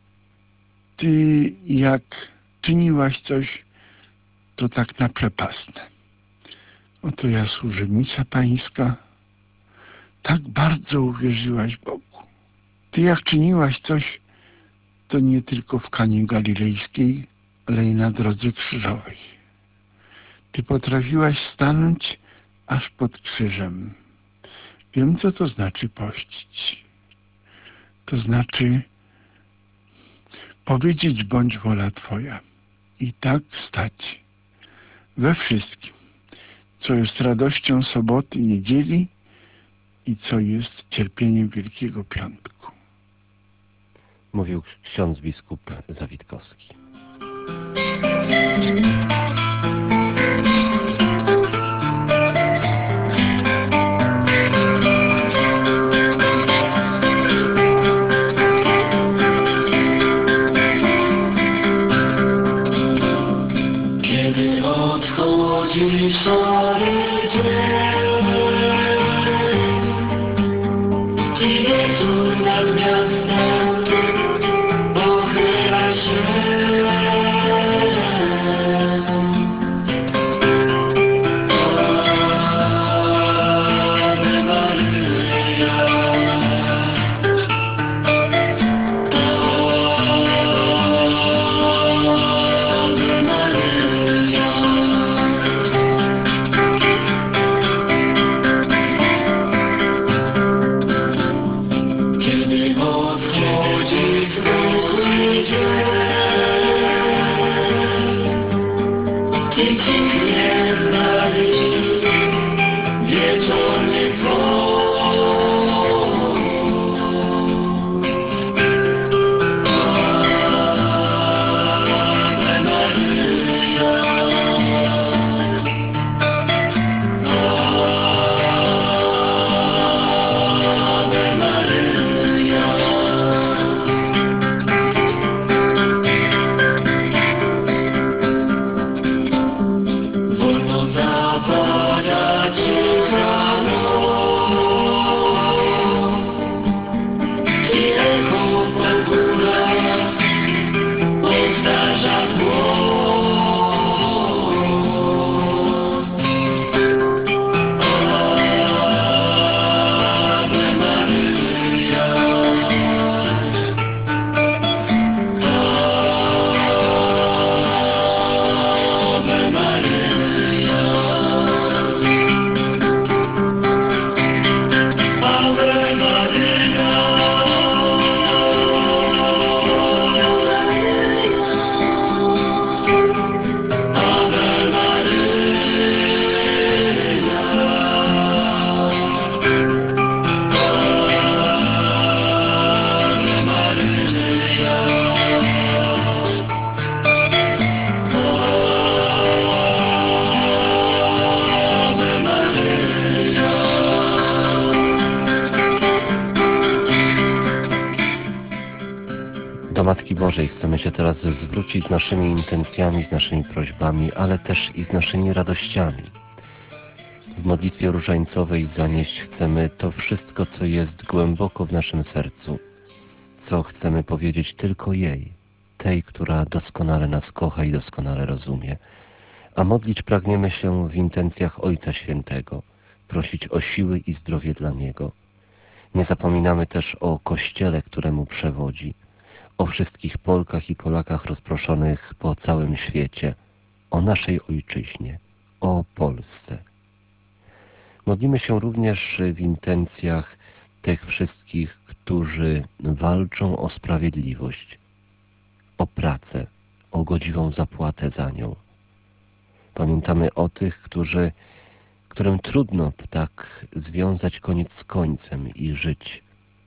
Ty jak czyniłaś coś, to tak na przepastne. Oto ja służebnica pańska. Tak bardzo uwierzyłaś Bogu. Ty jak czyniłaś coś, to nie tylko w Kanie Galilejskiej, ale i na drodze krzyżowej. Ty potrafiłaś stanąć aż pod krzyżem. Wiem, co to znaczy pościć. To znaczy powiedzieć, bądź wola Twoja. I tak stać we wszystkim, co jest radością soboty, niedzieli i co jest cierpieniem Wielkiego Piątku. Mówił ksiądz biskup Zawitkowski. Kiedy odchodzi szary dzień i wieczór nad miastem pochyla się, Ave Maryja, Ave Maryja. Kiedy odchodzi zwykły dzień i cichnie z nami wieczorny dzwon, Ave Maryja, Ave Maryja. Wolno zapalić Boże, i chcemy się teraz zwrócić z naszymi intencjami, z naszymi prośbami, ale też i z naszymi radościami. W modlitwie różańcowej zanieść chcemy to wszystko, co jest głęboko w naszym sercu, co chcemy powiedzieć tylko jej, tej, która doskonale nas kocha i doskonale rozumie. A modlić pragniemy się w intencjach Ojca Świętego, prosić o siły i zdrowie dla Niego. Nie zapominamy też o Kościele, któremu przewodzi, o wszystkich Polkach i Polakach rozproszonych po całym świecie, o naszej Ojczyźnie, o Polsce. Modlimy się również w intencjach tych wszystkich, którzy walczą o sprawiedliwość, o pracę, o godziwą zapłatę za nią. Pamiętamy o tych, którzy, którym trudno tak związać koniec z końcem i żyć.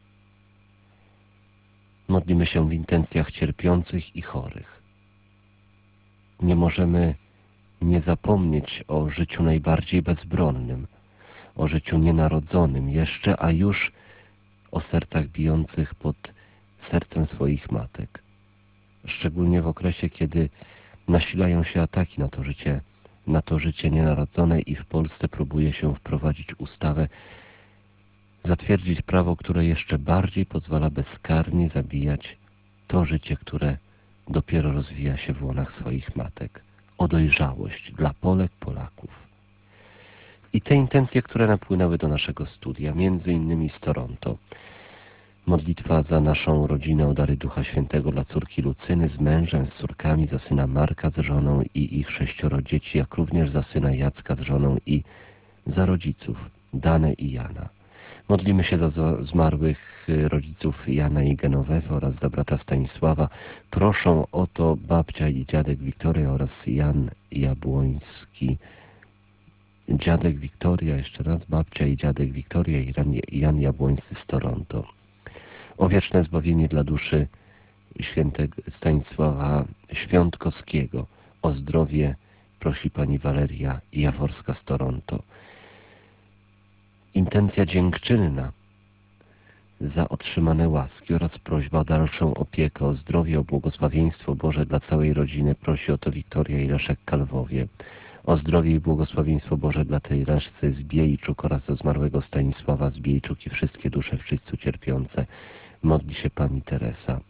Modlimy się w intencjach cierpiących i chorych. Nie możemy nie zapomnieć o życiu najbardziej bezbronnym, o życiu nienarodzonym jeszcze, a już o sercach bijących pod sercem swoich matek. Szczególnie w okresie, kiedy nasilają się ataki na to życie, na to życie nienarodzone i w Polsce próbuje się wprowadzić ustawę, zatwierdzić prawo, które jeszcze bardziej pozwala bezkarnie zabijać to życie, które dopiero rozwija się w łonach swoich matek. O dojrzałość dla Polek, Polaków. I te intencje, które napłynęły do naszego studia, między innymi z Toronto. Modlitwa za naszą rodzinę o dary Ducha Świętego dla córki Lucyny z mężem, z córkami, za syna Marka z żoną i ich sześcioro dzieci, jak również za syna Jacka z żoną i za rodziców Danę i Jana. Modlimy się za zmarłych rodziców Jana i Genowewy oraz za brata Stanisława. Proszą o to babcia i dziadek Wiktoria oraz Jan Jabłoński. Dziadek Wiktoria, jeszcze raz, babcia i dziadek Wiktoria i Jan Jabłońscy z Toronto. O wieczne zbawienie dla duszy świętego Stanisława Świątkowskiego. O zdrowie prosi pani Waleria Jaworska z Toronto. Intencja dziękczynna za otrzymane łaski oraz prośba o dalszą opiekę, o zdrowie, o błogosławieństwo Boże dla całej rodziny. Prosi o to Wiktoria i Leszek Kalwowie. O zdrowie i błogosławieństwo Boże dla tej reszty z Biejczuk oraz do zmarłego Stanisława z Biejczuk i wszystkie dusze w czyśćcu cierpiące. Modli się pani Teresa.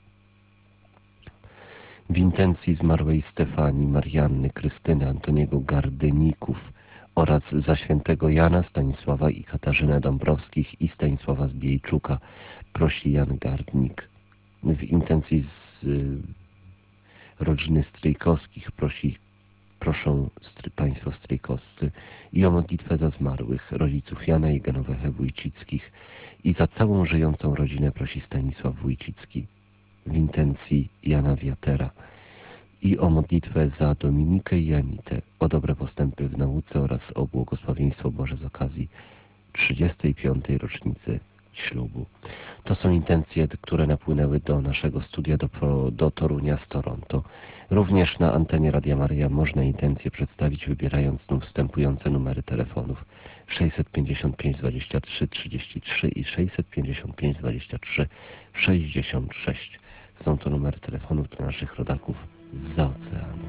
W intencji zmarłej Stefanii, Marianny, Krystyny, Antoniego Gardyników oraz za świętego Jana, Stanisława i Katarzynę Dąbrowskich i Stanisława z Biejczuka prosi Jan Gardnik. W intencji z y, rodziny Stryjkowskich prosi Proszą stry, państwo stryjkowscy i o modlitwę za zmarłych rodziców Jana i Genowefę Wójcickich i za całą żyjącą rodzinę prosi Stanisław Wójcicki w intencji Jana Wiatera i o modlitwę za Dominikę i Janitę, o dobre postępy w nauce oraz o błogosławieństwo Boże z okazji trzydziestej piątej rocznicy ślubu. To są intencje, które napłynęły do naszego studia, do, do Torunia z Toronto. Również na antenie Radia Maryja można intencje przedstawić, wybierając znów wstępujące numery telefonów sześćset pięćdziesiąt pięć dwadzieścia trzy trzydzieści trzy i sześćset pięćdziesiąt pięć dwadzieścia trzy sześćdziesiąt sześć. Są to numery telefonów dla naszych rodaków zza oceanu.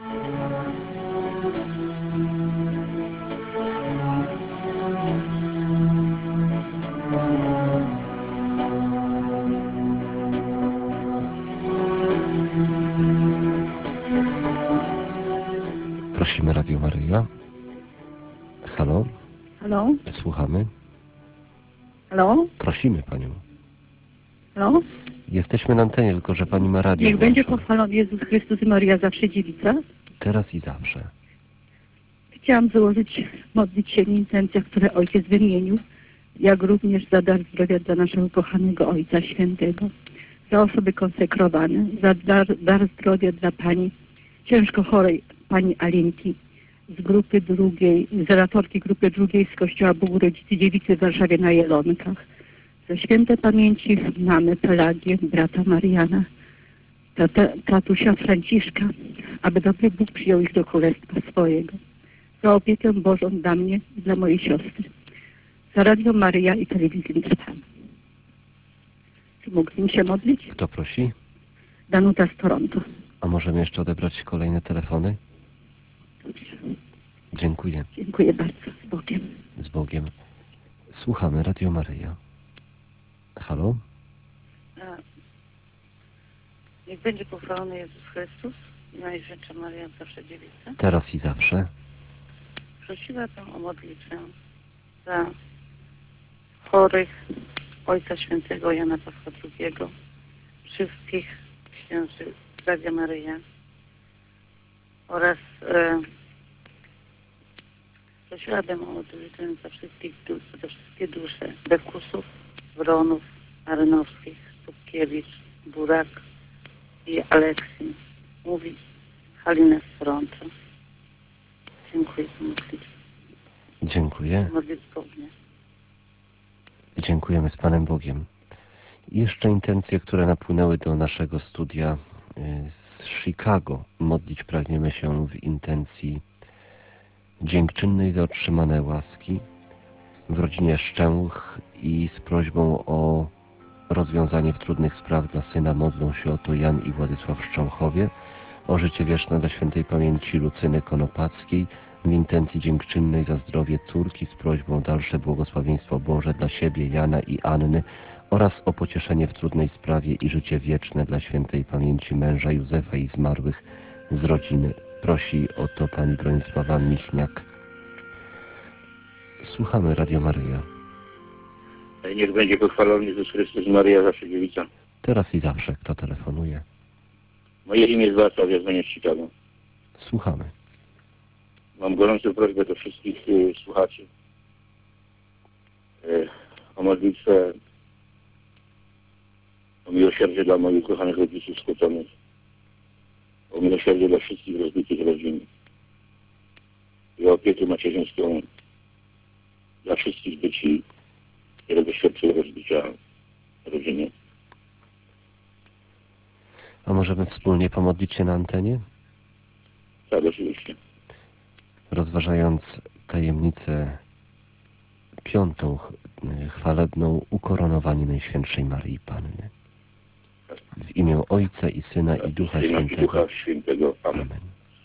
Prosimy Radio Maryja. Halo? Halo? Słuchamy. Halo? Prosimy panią. Halo? Jesteśmy na antenie, tylko że pani ma radio. Niech będzie włączone. pochwalony Jezus Chrystus i Maria zawsze dziewica. Teraz i zawsze. Chciałam założyć, modlić się w intencjach, które Ojciec wymienił, jak również za dar zdrowia dla naszego kochanego Ojca Świętego, za osoby konsekrowane, za dar, dar zdrowia dla Pani ciężko chorej, Pani Alinki z grupy drugiej, z relatorki grupy drugiej z Kościoła Bogu Rodzicy Dziewicy w Warszawie na Jelonkach, za święte pamięci mamy Pelagię, brata Mariana, tata, tatusia Franciszka, aby dobry Bóg przyjął ich do królestwa swojego, za opiekę Bożą dla mnie i dla mojej siostry, za Radio Maryja i telewizję Trwam. Czy mógłbym się modlić? Kto prosi? Danuta z Toronto. A możemy jeszcze odebrać kolejne telefony? Dobrze. Dziękuję. Dziękuję bardzo. Z Bogiem. Z Bogiem. Słuchamy Radio Maryja. Halo? Niech będzie pochwalony Jezus Chrystus i Najświętsza Maryja zawsze dziewica. Teraz i zawsze. Prosiłabym o modlitwę za chorych Ojca Świętego Jana Pawła drugiego, wszystkich księży Radia Maryja oraz e, prosiłabym o modlitwę za, wszystkich, za wszystkie dusze Bekusów, Wronów, Arynowskich, Stupkiewicz, Burak i Aleksji. Mówi Halina z Toronto. Dziękuję za modlitwę. Dziękuję. Modlitwownie. Dziękujemy z Panem Bogiem. I jeszcze intencje, które napłynęły do naszego studia y, z Chicago. Modlić pragniemy się w intencji dziękczynnej za otrzymane łaski w rodzinie Szczęch i z prośbą o rozwiązanie w trudnych spraw dla syna modlą się o to Jan i Władysław Szczęchowie, o życie wieczne dla świętej pamięci Lucyny Konopackiej, w intencji dziękczynnej za zdrowie córki z prośbą o dalsze błogosławieństwo Boże dla siebie, Jana i Anny oraz o pocieszenie w trudnej sprawie i życie wieczne dla świętej pamięci męża Józefa i zmarłych z rodziny. Prosi o to pani Bronisława Michniak. Słuchamy Radio Maryja. Niech będzie pochwalony Jezus Chrystus, Maryja zawsze dziewica. Teraz i zawsze. Kto telefonuje? Moje imię jest Wacław, ja dzwonię z Chicago. Słuchamy. Mam gorącą prośbę do wszystkich y, słuchaczy y, o modlitwę, o miłosierdzie dla moich kochanych rodziców skłóconych, o miłosierdzie dla wszystkich rozbitych rodzin i o opiekę macierzyńską dla wszystkich dzieci, które doświadczyły rozbicia rodziny. A możemy wspólnie pomodlić się na antenie? Tak, oczywiście. Rozważając tajemnicę piątą, chwalebną, ukoronowanie Najświętszej Maryi Panny. W imię Ojca i Syna i Ducha Syna Świętego. I Ducha Świętego. Amen. Amen.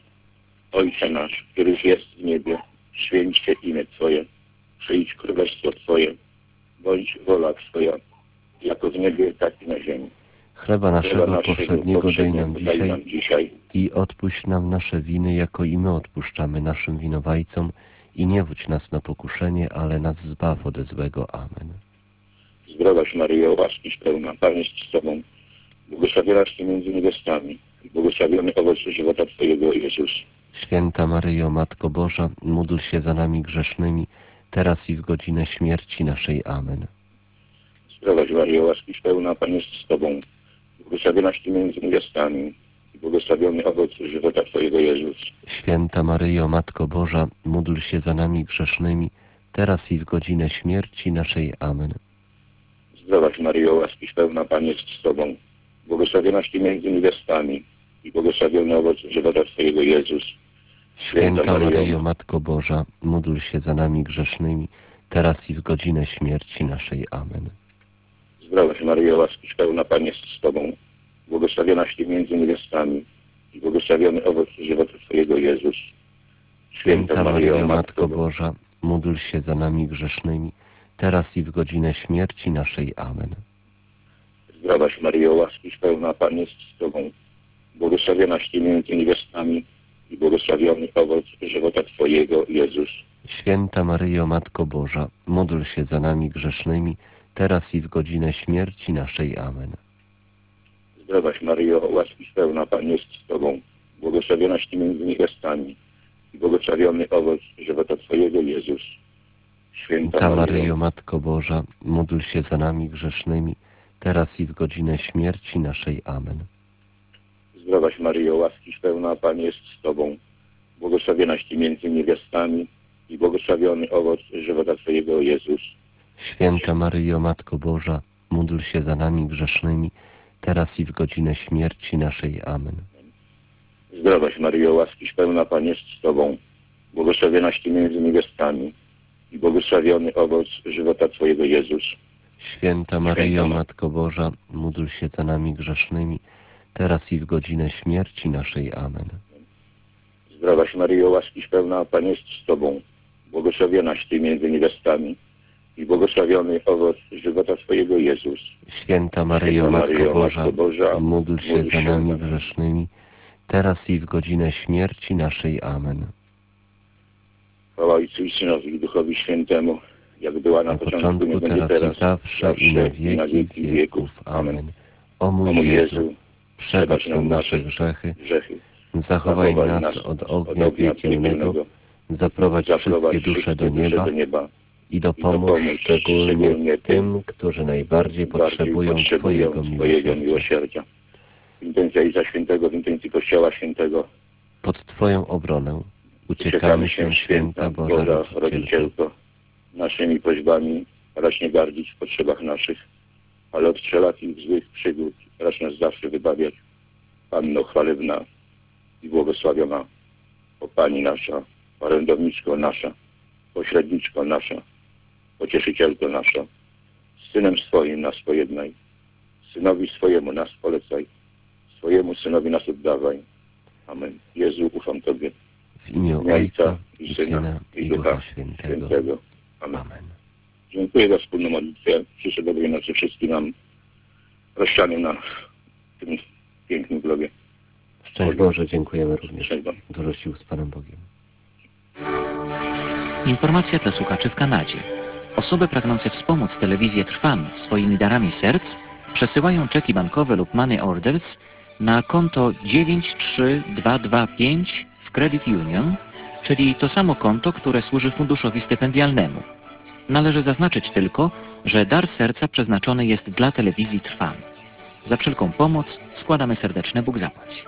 Ojcze nasz, któryś jest w niebie, święć się imię Twoje, przyjdź królestwo Twoje, bądź wola Twoja, jako w niebie, tak i na ziemi. Chleba naszego Chleba naszego powszedniego daj nam powszedniego daj nam dzisiaj dzisiaj i odpuść nam nasze winy, jako i my odpuszczamy naszym winowajcom i nie wódź nas na pokuszenie, ale nas zbaw ode złego. Amen. Zdrowaś Maryjo, łaskiś pełna, Pan jest z Tobą, błogosławionaś Ty między niewiastami, i błogosławiony owoc żywota Twojego, Jezus. Święta Maryjo, Matko Boża, módl się za nami grzesznymi, teraz i w godzinę śmierci naszej. Amen. Zdrowaś Maryjo, łaskiś pełna, Pan jest z Tobą, błogosławionaś Ty między niewiastami, i błogosławiony owoc żywota Twojego, Jezus. Święta Maryjo, Matko Boża, módl się za nami grzesznymi, teraz i w godzinę śmierci naszej. Amen. Zdrowaś Maryjo, łaskiś pełna, Pan jest z Tobą, błogosławionaś Ty między niewiastami, i błogosławiony owoc żywota Twojego, Jezus. Święta Maryjo, Matko Boża, módl się za nami grzesznymi, teraz i w godzinę śmierci naszej. Amen. Zdrowaś Maryjo, łaskiś pełna, Pan jest z Tobą, błogosławionaś Ty między niewiastami, i błogosławiony owoc żywota Twojego, Jezus. Święta Maryjo, Matko Boża, módl się za nami grzesznymi, teraz i w godzinę śmierci naszej. Amen. Zdrowaś Maryjo, łaskiś pełna, Pan jest z Tobą, błogosławionaś Ty między niewiastami, i błogosławiony owoc żywota Twojego, Jezus. Święta Maryjo, Matko Boża, módl się za nami grzesznymi, teraz i w godzinę śmierci naszej. Amen. Zdrowaś Maryjo, łaskiś pełna, Pan jest z Tobą, błogosławionaś Ty między niewiastami, i błogosławiony owoc żywota Twojego, Jezus. Święta Maryjo, Matko Boża, módl się za nami grzesznymi, teraz i w godzinę śmierci naszej. Amen. Zdrowaś Maryjo, łaskiś pełna, Pan jest z Tobą, błogosławionaś Ty między niewiastami, i błogosławiony owoc żywota Twojego, Jezus. Święta Maryjo, Matko Boża, módl się za nami grzesznymi, teraz i w godzinę śmierci naszej. Amen. Zdrowaś Maryjo, łaskiś pełna, Pan jest z Tobą, błogosławionaś Ty między niewiastami, i błogosławiony owoc żywota Twojego, Jezus. Święta Maryjo, Matko Boża, módl się za nami grzesznymi, teraz i w godzinę śmierci naszej. Amen. Zdrowaś Maryjo, łaskiś pełna, Pan jest z Tobą. Błogosławionaś Ty między niewiastami i błogosławiony owoc żywota Twojego, Jezus. Święta Maryjo, Święta Matko Maryjo, Boża, Matko Boża, módl się módl za się nami za nami. grzesznymi, teraz i w godzinę śmierci naszej. Amen. Chwała Ojcu i Synowi i Duchowi Świętemu, jak była na, Na początku, początku, nie będzie teraz teraz, i zawsze, i na wieki wieków. Amen. O O mój mój Jezu, Jezu, przebacz nam nasze grzechy, grzechy. zachowaj nas od ognia piekielnego, zaprowadź wszystkie dusze do nieba i dopomóż szczególnie tym, którzy najbardziej potrzebują Twojego miłosierdzia. Intencja Ojca Świętego, w intencji Kościoła Świętego. Pod Twoją obronę uciekamy się, Święta Boża Rodzicielko. Rodzicielko, naszymi prośbami racz nie gardzić w potrzebach naszych, ale od wszelakich złych przygód racz nas zawsze wybawiać. Panno chwalebna i błogosławiona, o Pani nasza, orędowniczko nasza, pośredniczko nasza, pocieszycielko nasza, z Synem swoim nas pojednaj, Synowi swojemu nas polecaj, swojemu Synowi nas oddawaj. Amen. Jezu, ufam Tobie. W imię Ojca i Syna i Ducha Świętego. Świętego. Amen. Amen. Dziękuję za wspólną modlitwę. Życzę dobrej nocy wszystkim nam rozsianym na tym pięknym globie. Szczęść Boże, dziękujemy również. Szczęść Boże. Dużo sił z Panem Bogiem. Informacja dla słuchaczy w Kanadzie. Osoby pragnące wspomóc telewizję Trwam swoimi darami serc przesyłają czeki bankowe lub money orders na konto dziewięć trzy dwa dwa pięć w Credit Union, czyli to samo konto, które służy funduszowi stypendialnemu. Należy zaznaczyć tylko, że dar serca przeznaczony jest dla telewizji Trwam. Za wszelką pomoc składamy serdeczne Bóg zapłać.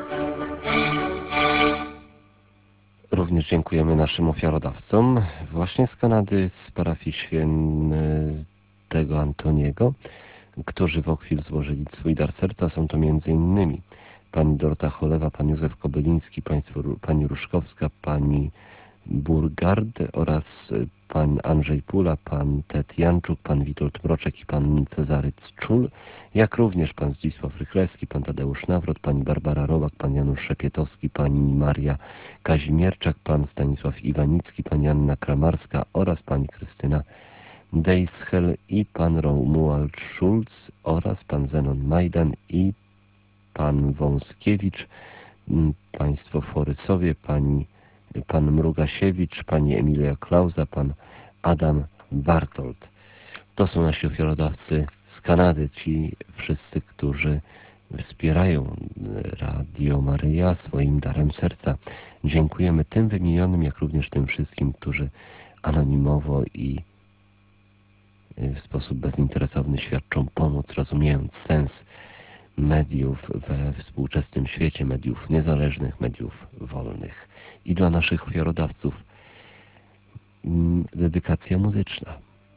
Również dziękujemy naszym ofiarodawcom właśnie z Kanady, z parafii Świętego Antoniego, którzy w Oakville złożyli swój dar serca. Są to między innymi pani Dorota Cholewa, pan Józef Kobyliński, państwo, pani Ruszkowska, pani Burgard oraz pan Andrzej Pula, pan Ted Janczuk, pan Witold Mroczek i pan Cezary Czul, jak również pan Zdzisław Rychlewski, pan Tadeusz Nawrot, pani Barbara Robak, pan Janusz Szepietowski, pani Maria Kazimierczak, pan Stanisław Iwanicki, pani Anna Kramarska oraz pani Krystyna Dejschel i pan Romuald Schulz oraz pan Zenon Majdan i pan Wąskiewicz, państwo Forysowie, pani pan Mrugasiewicz, pani Emilia Klauza, pan Adam Bartold. To są nasi ofiarodawcy z Kanady, ci wszyscy, którzy wspierają Radio Maryja swoim darem serca. Dziękujemy tym wymienionym, jak również tym wszystkim, którzy anonimowo i w sposób bezinteresowny świadczą pomoc, rozumiejąc sens mediów we współczesnym świecie, mediów niezależnych, mediów wolnych. I dla naszych ofiarodawców dedykacja muzyczna.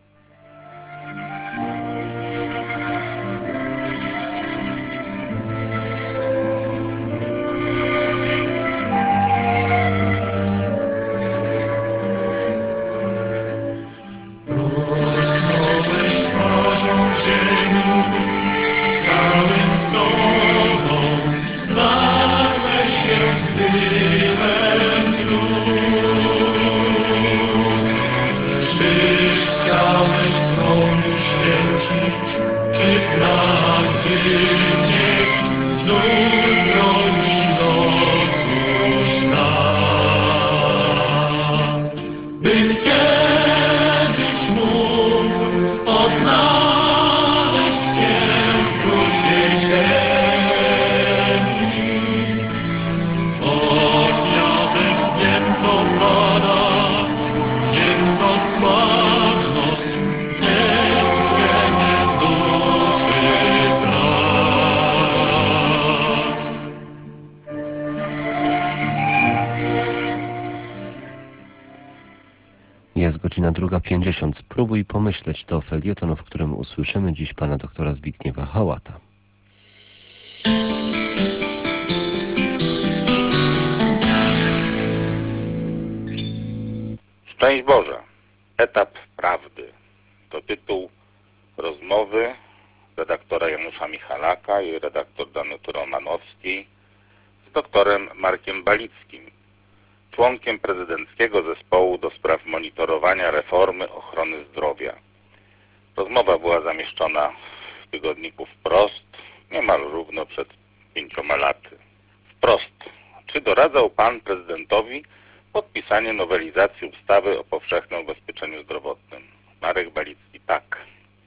Jest godzina druga pięćdziesiąt. Spróbuj pomyśleć, to felieton, w którym usłyszymy dziś pana doktora Zbigniewa Hałata. Szczęść Boże. Etap prawdy. To tytuł rozmowy redaktora Janusza Michalaka i redaktor Danuty Romanowskiej z doktorem Markiem Balickim, członkiem prezydenckiego zespołu do spraw monitorowania reformy ochrony zdrowia. Rozmowa była zamieszczona w tygodniku Wprost niemal równo przed pięcioma laty. Wprost. Czy doradzał Pan prezydentowi podpisanie nowelizacji ustawy o powszechnym ubezpieczeniu zdrowotnym? Marek Balicki. Tak.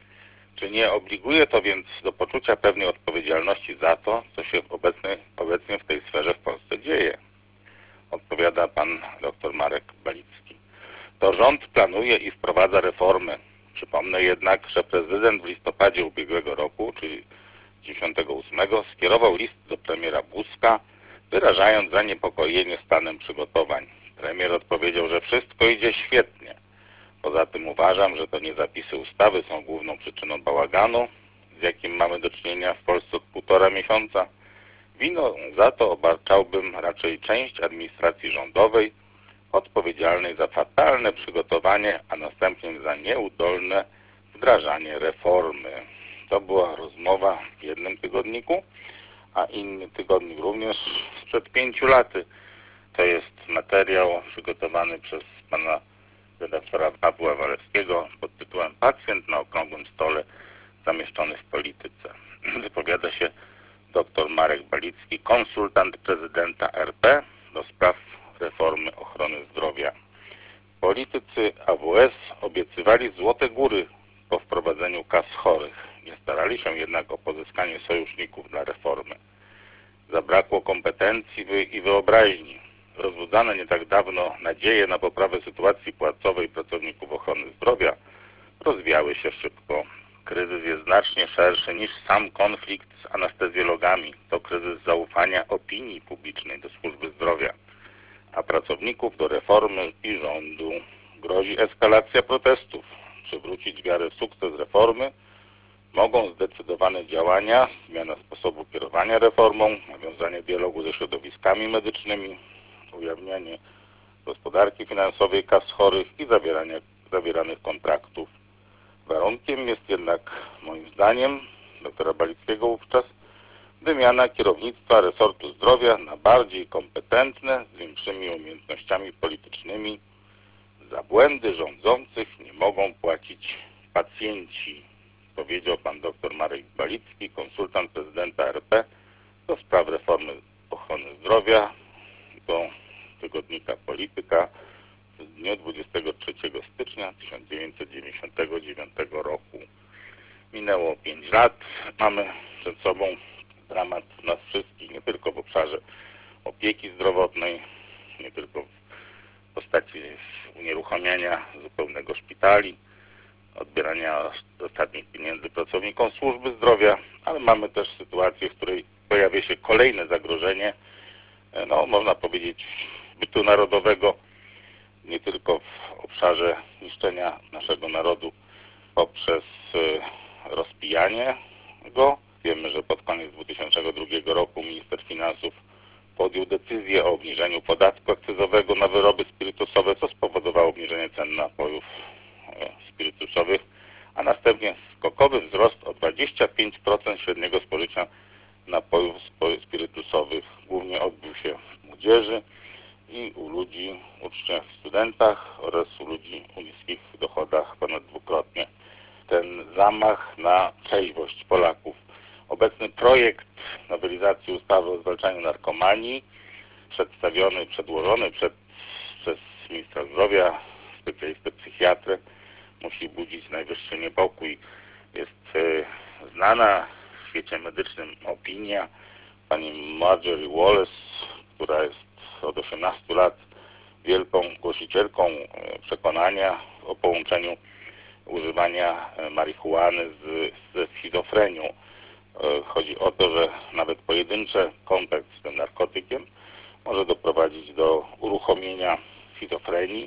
Czy nie obliguje to więc do poczucia pewnej odpowiedzialności za to, co się obecnie, obecnie w tej sferze w Polsce dzieje? Odpowiada Pan dr Marek Balicki. To rząd planuje i wprowadza reformy. Przypomnę jednak, że prezydent w listopadzie ubiegłego roku, czyli dziewiątego ósmego, skierował list do premiera Buzka, wyrażając zaniepokojenie stanem przygotowań. Premier odpowiedział, że wszystko idzie świetnie. Poza tym uważam, że to nie zapisy ustawy są główną przyczyną bałaganu, z jakim mamy do czynienia w Polsce od półtora miesiąca. Winą za to obarczałbym raczej część administracji rządowej, odpowiedzialnej za fatalne przygotowanie, a następnie za nieudolne wdrażanie reformy. To była rozmowa w jednym tygodniku, a inny tygodnik również sprzed pięciu lat. To jest materiał przygotowany przez pana redaktora Pawła Walewskiego pod tytułem Pacjent na okrągłym stole, zamieszczony w Polityce. Wypowiada się dr Marek Balicki, konsultant prezydenta R P do spraw reformy ochrony zdrowia. Politycy A W S obiecywali złote góry po wprowadzeniu kas chorych. Nie starali się jednak o pozyskanie sojuszników dla reformy. Zabrakło kompetencji i wyobraźni. Rozbudzane nie tak dawno nadzieje na poprawę sytuacji płacowej pracowników ochrony zdrowia rozwiały się szybko. Kryzys jest znacznie szerszy niż sam konflikt z anestezjologami. To kryzys zaufania opinii publicznej do służby zdrowia, a pracowników do reformy i rządu. Grozi eskalacja protestów. Przywrócić wiarę w sukces reformy mogą zdecydowane działania, zmiana sposobu kierowania reformą, nawiązanie dialogu ze środowiskami medycznymi, ujawnianie gospodarki finansowej kas chorych i zawieranie zawieranych kontraktów. Warunkiem jest jednak, moim zdaniem, doktora Balickiego wówczas, wymiana kierownictwa resortu zdrowia na bardziej kompetentne, z większymi umiejętnościami politycznymi. Za błędy rządzących nie mogą płacić pacjenci, powiedział pan dr Marek Balicki, konsultant prezydenta R P do spraw reformy ochrony zdrowia, do tygodnika Polityka w dniu dwudziestego trzeciego stycznia tysiąc dziewięćset dziewięćdziesiątego dziewiątego roku. Minęło pięć lat. Mamy przed sobą dramat nas wszystkich, nie tylko w obszarze opieki zdrowotnej, nie tylko w postaci unieruchamiania zupełnego szpitali, odbierania ostatnich pieniędzy pracownikom służby zdrowia, ale mamy też sytuację, w której pojawia się kolejne zagrożenie, no można powiedzieć, bytu narodowego, nie tylko w obszarze niszczenia naszego narodu poprzez rozpijanie go. Wiemy, że pod koniec dwa tysiące drugiego roku minister finansów podjął decyzję o obniżeniu podatku akcyzowego na wyroby spirytusowe, co spowodowało obniżenie cen napojów spirytusowych, a następnie skokowy wzrost o dwadzieścia pięć procent średniego spożycia napojów spirytusowych. Głównie odbył się w młodzieży i u ludzi, uczniach, studentach oraz u ludzi o niskich dochodach ponad dwukrotnie. Ten zamach na trzeźwość Polaków. Obecny projekt nowelizacji ustawy o zwalczaniu narkomanii, przedstawiony, przedłożony przed, przez ministra zdrowia, specjalistę psychiatrę, musi budzić najwyższy niepokój. Jest y, znana w świecie medycznym opinia pani Marjorie Wallace, która jest od osiemnastu lat wielką głosicielką y, przekonania o połączeniu używania marihuany z, ze schizofrenią. Y, chodzi o to, że nawet pojedynczy kontakt z tym narkotykiem może doprowadzić do uruchomienia schizofrenii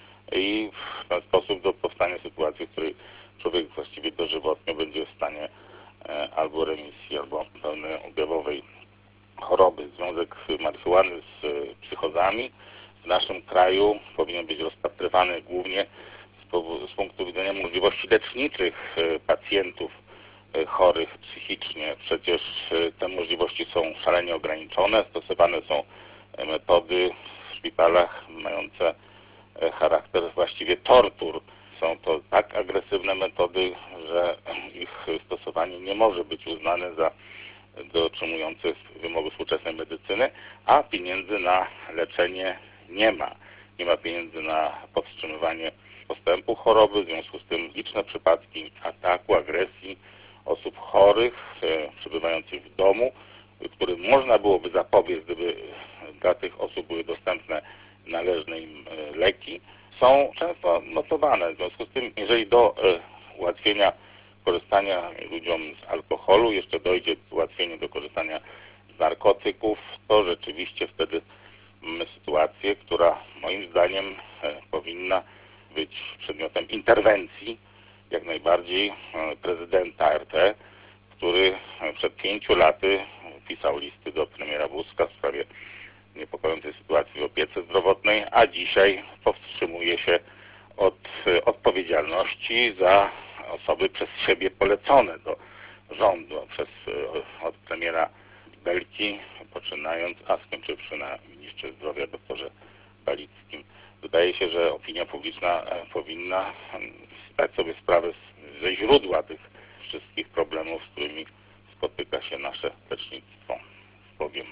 i w ten sposób do powstania sytuacji, w której człowiek właściwie dożywotnio będzie w stanie e, albo remisji, albo pełnej objawowej choroby. Związek marihuany z e, psychozami w naszym kraju powinien być rozpatrywany głównie z, z punktu widzenia możliwości leczniczych e, pacjentów chorych psychicznie. Przecież te możliwości są szalenie ograniczone. Stosowane są metody w szpitalach mające charakter właściwie tortur. Są to tak agresywne metody, że ich stosowanie nie może być uznane za dotrzymujące wymogów współczesnej medycyny, a pieniędzy na leczenie nie ma. Nie ma pieniędzy na powstrzymywanie postępu choroby, w związku z tym liczne przypadki ataku, agresji osób chorych, przebywających w domu, którym można byłoby zapobiec, gdyby dla tych osób były dostępne należne im leki, są często notowane. W związku z tym, jeżeli do ułatwienia korzystania ludziom z alkoholu jeszcze dojdzie ułatwienie do korzystania z narkotyków, to rzeczywiście wtedy mamy sytuację, która moim zdaniem powinna być przedmiotem interwencji jak najbardziej prezydenta R P, który przed pięciu laty pisał listy do premiera Buzka w sprawie niepokojącej sytuacji w opiece zdrowotnej, a dzisiaj powstrzymuje się od odpowiedzialności za osoby przez siebie polecone do rządu, przez, od premiera Belki poczynając, a skończywszy na ministrze zdrowia doktorze Balickim. Wydaje się, że opinia publiczna powinna zdać sobie sprawę ze źródła tych wszystkich problemów, z którymi spotyka się nasze lecznictwo, powiem.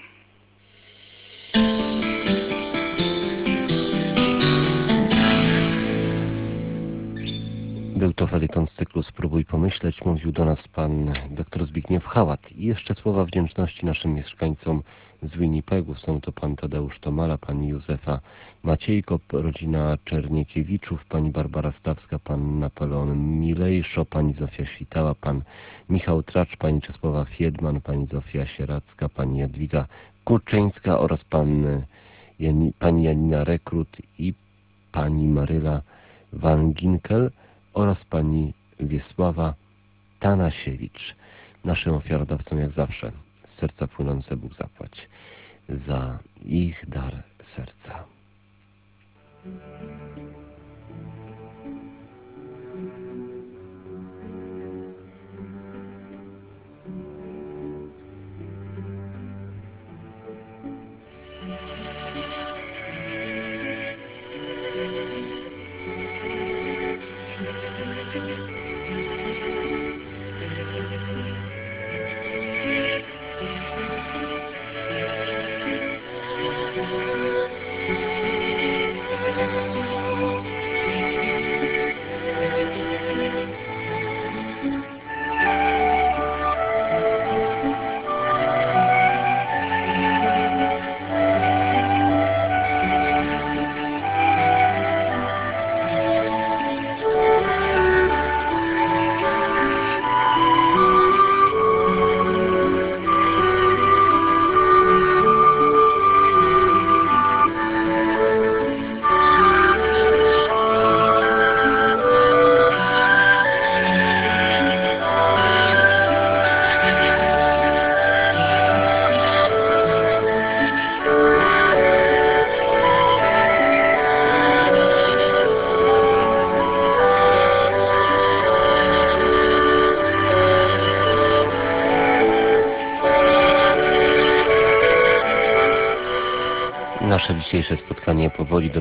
Był to felieton z cyklu Spróbuj pomyśleć. Mówił do nas pan dr Zbigniew Hałat. I jeszcze słowa wdzięczności naszym mieszkańcom z Winnipegu. Są to pan Tadeusz Tomala, pani Józefa Maciejko, rodzina Czerniekiewiczów, pani Barbara Stawska, pan Napoleon Milejszo, pani Zofia Świtała, pan Michał Tracz, pani Czesława Fiedman, pani Zofia Sieracka, pani Jadwiga Kurczyńska oraz pan, Jani, pani Janina Rekrut i pani Maryla Van Ginkel oraz pani Wiesława Tanasiewicz. Naszym ofiarodawcom jak zawsze z serca płynące Bóg zapłać za ich dar serca. Nasze dzisiejsze spotkanie powoli do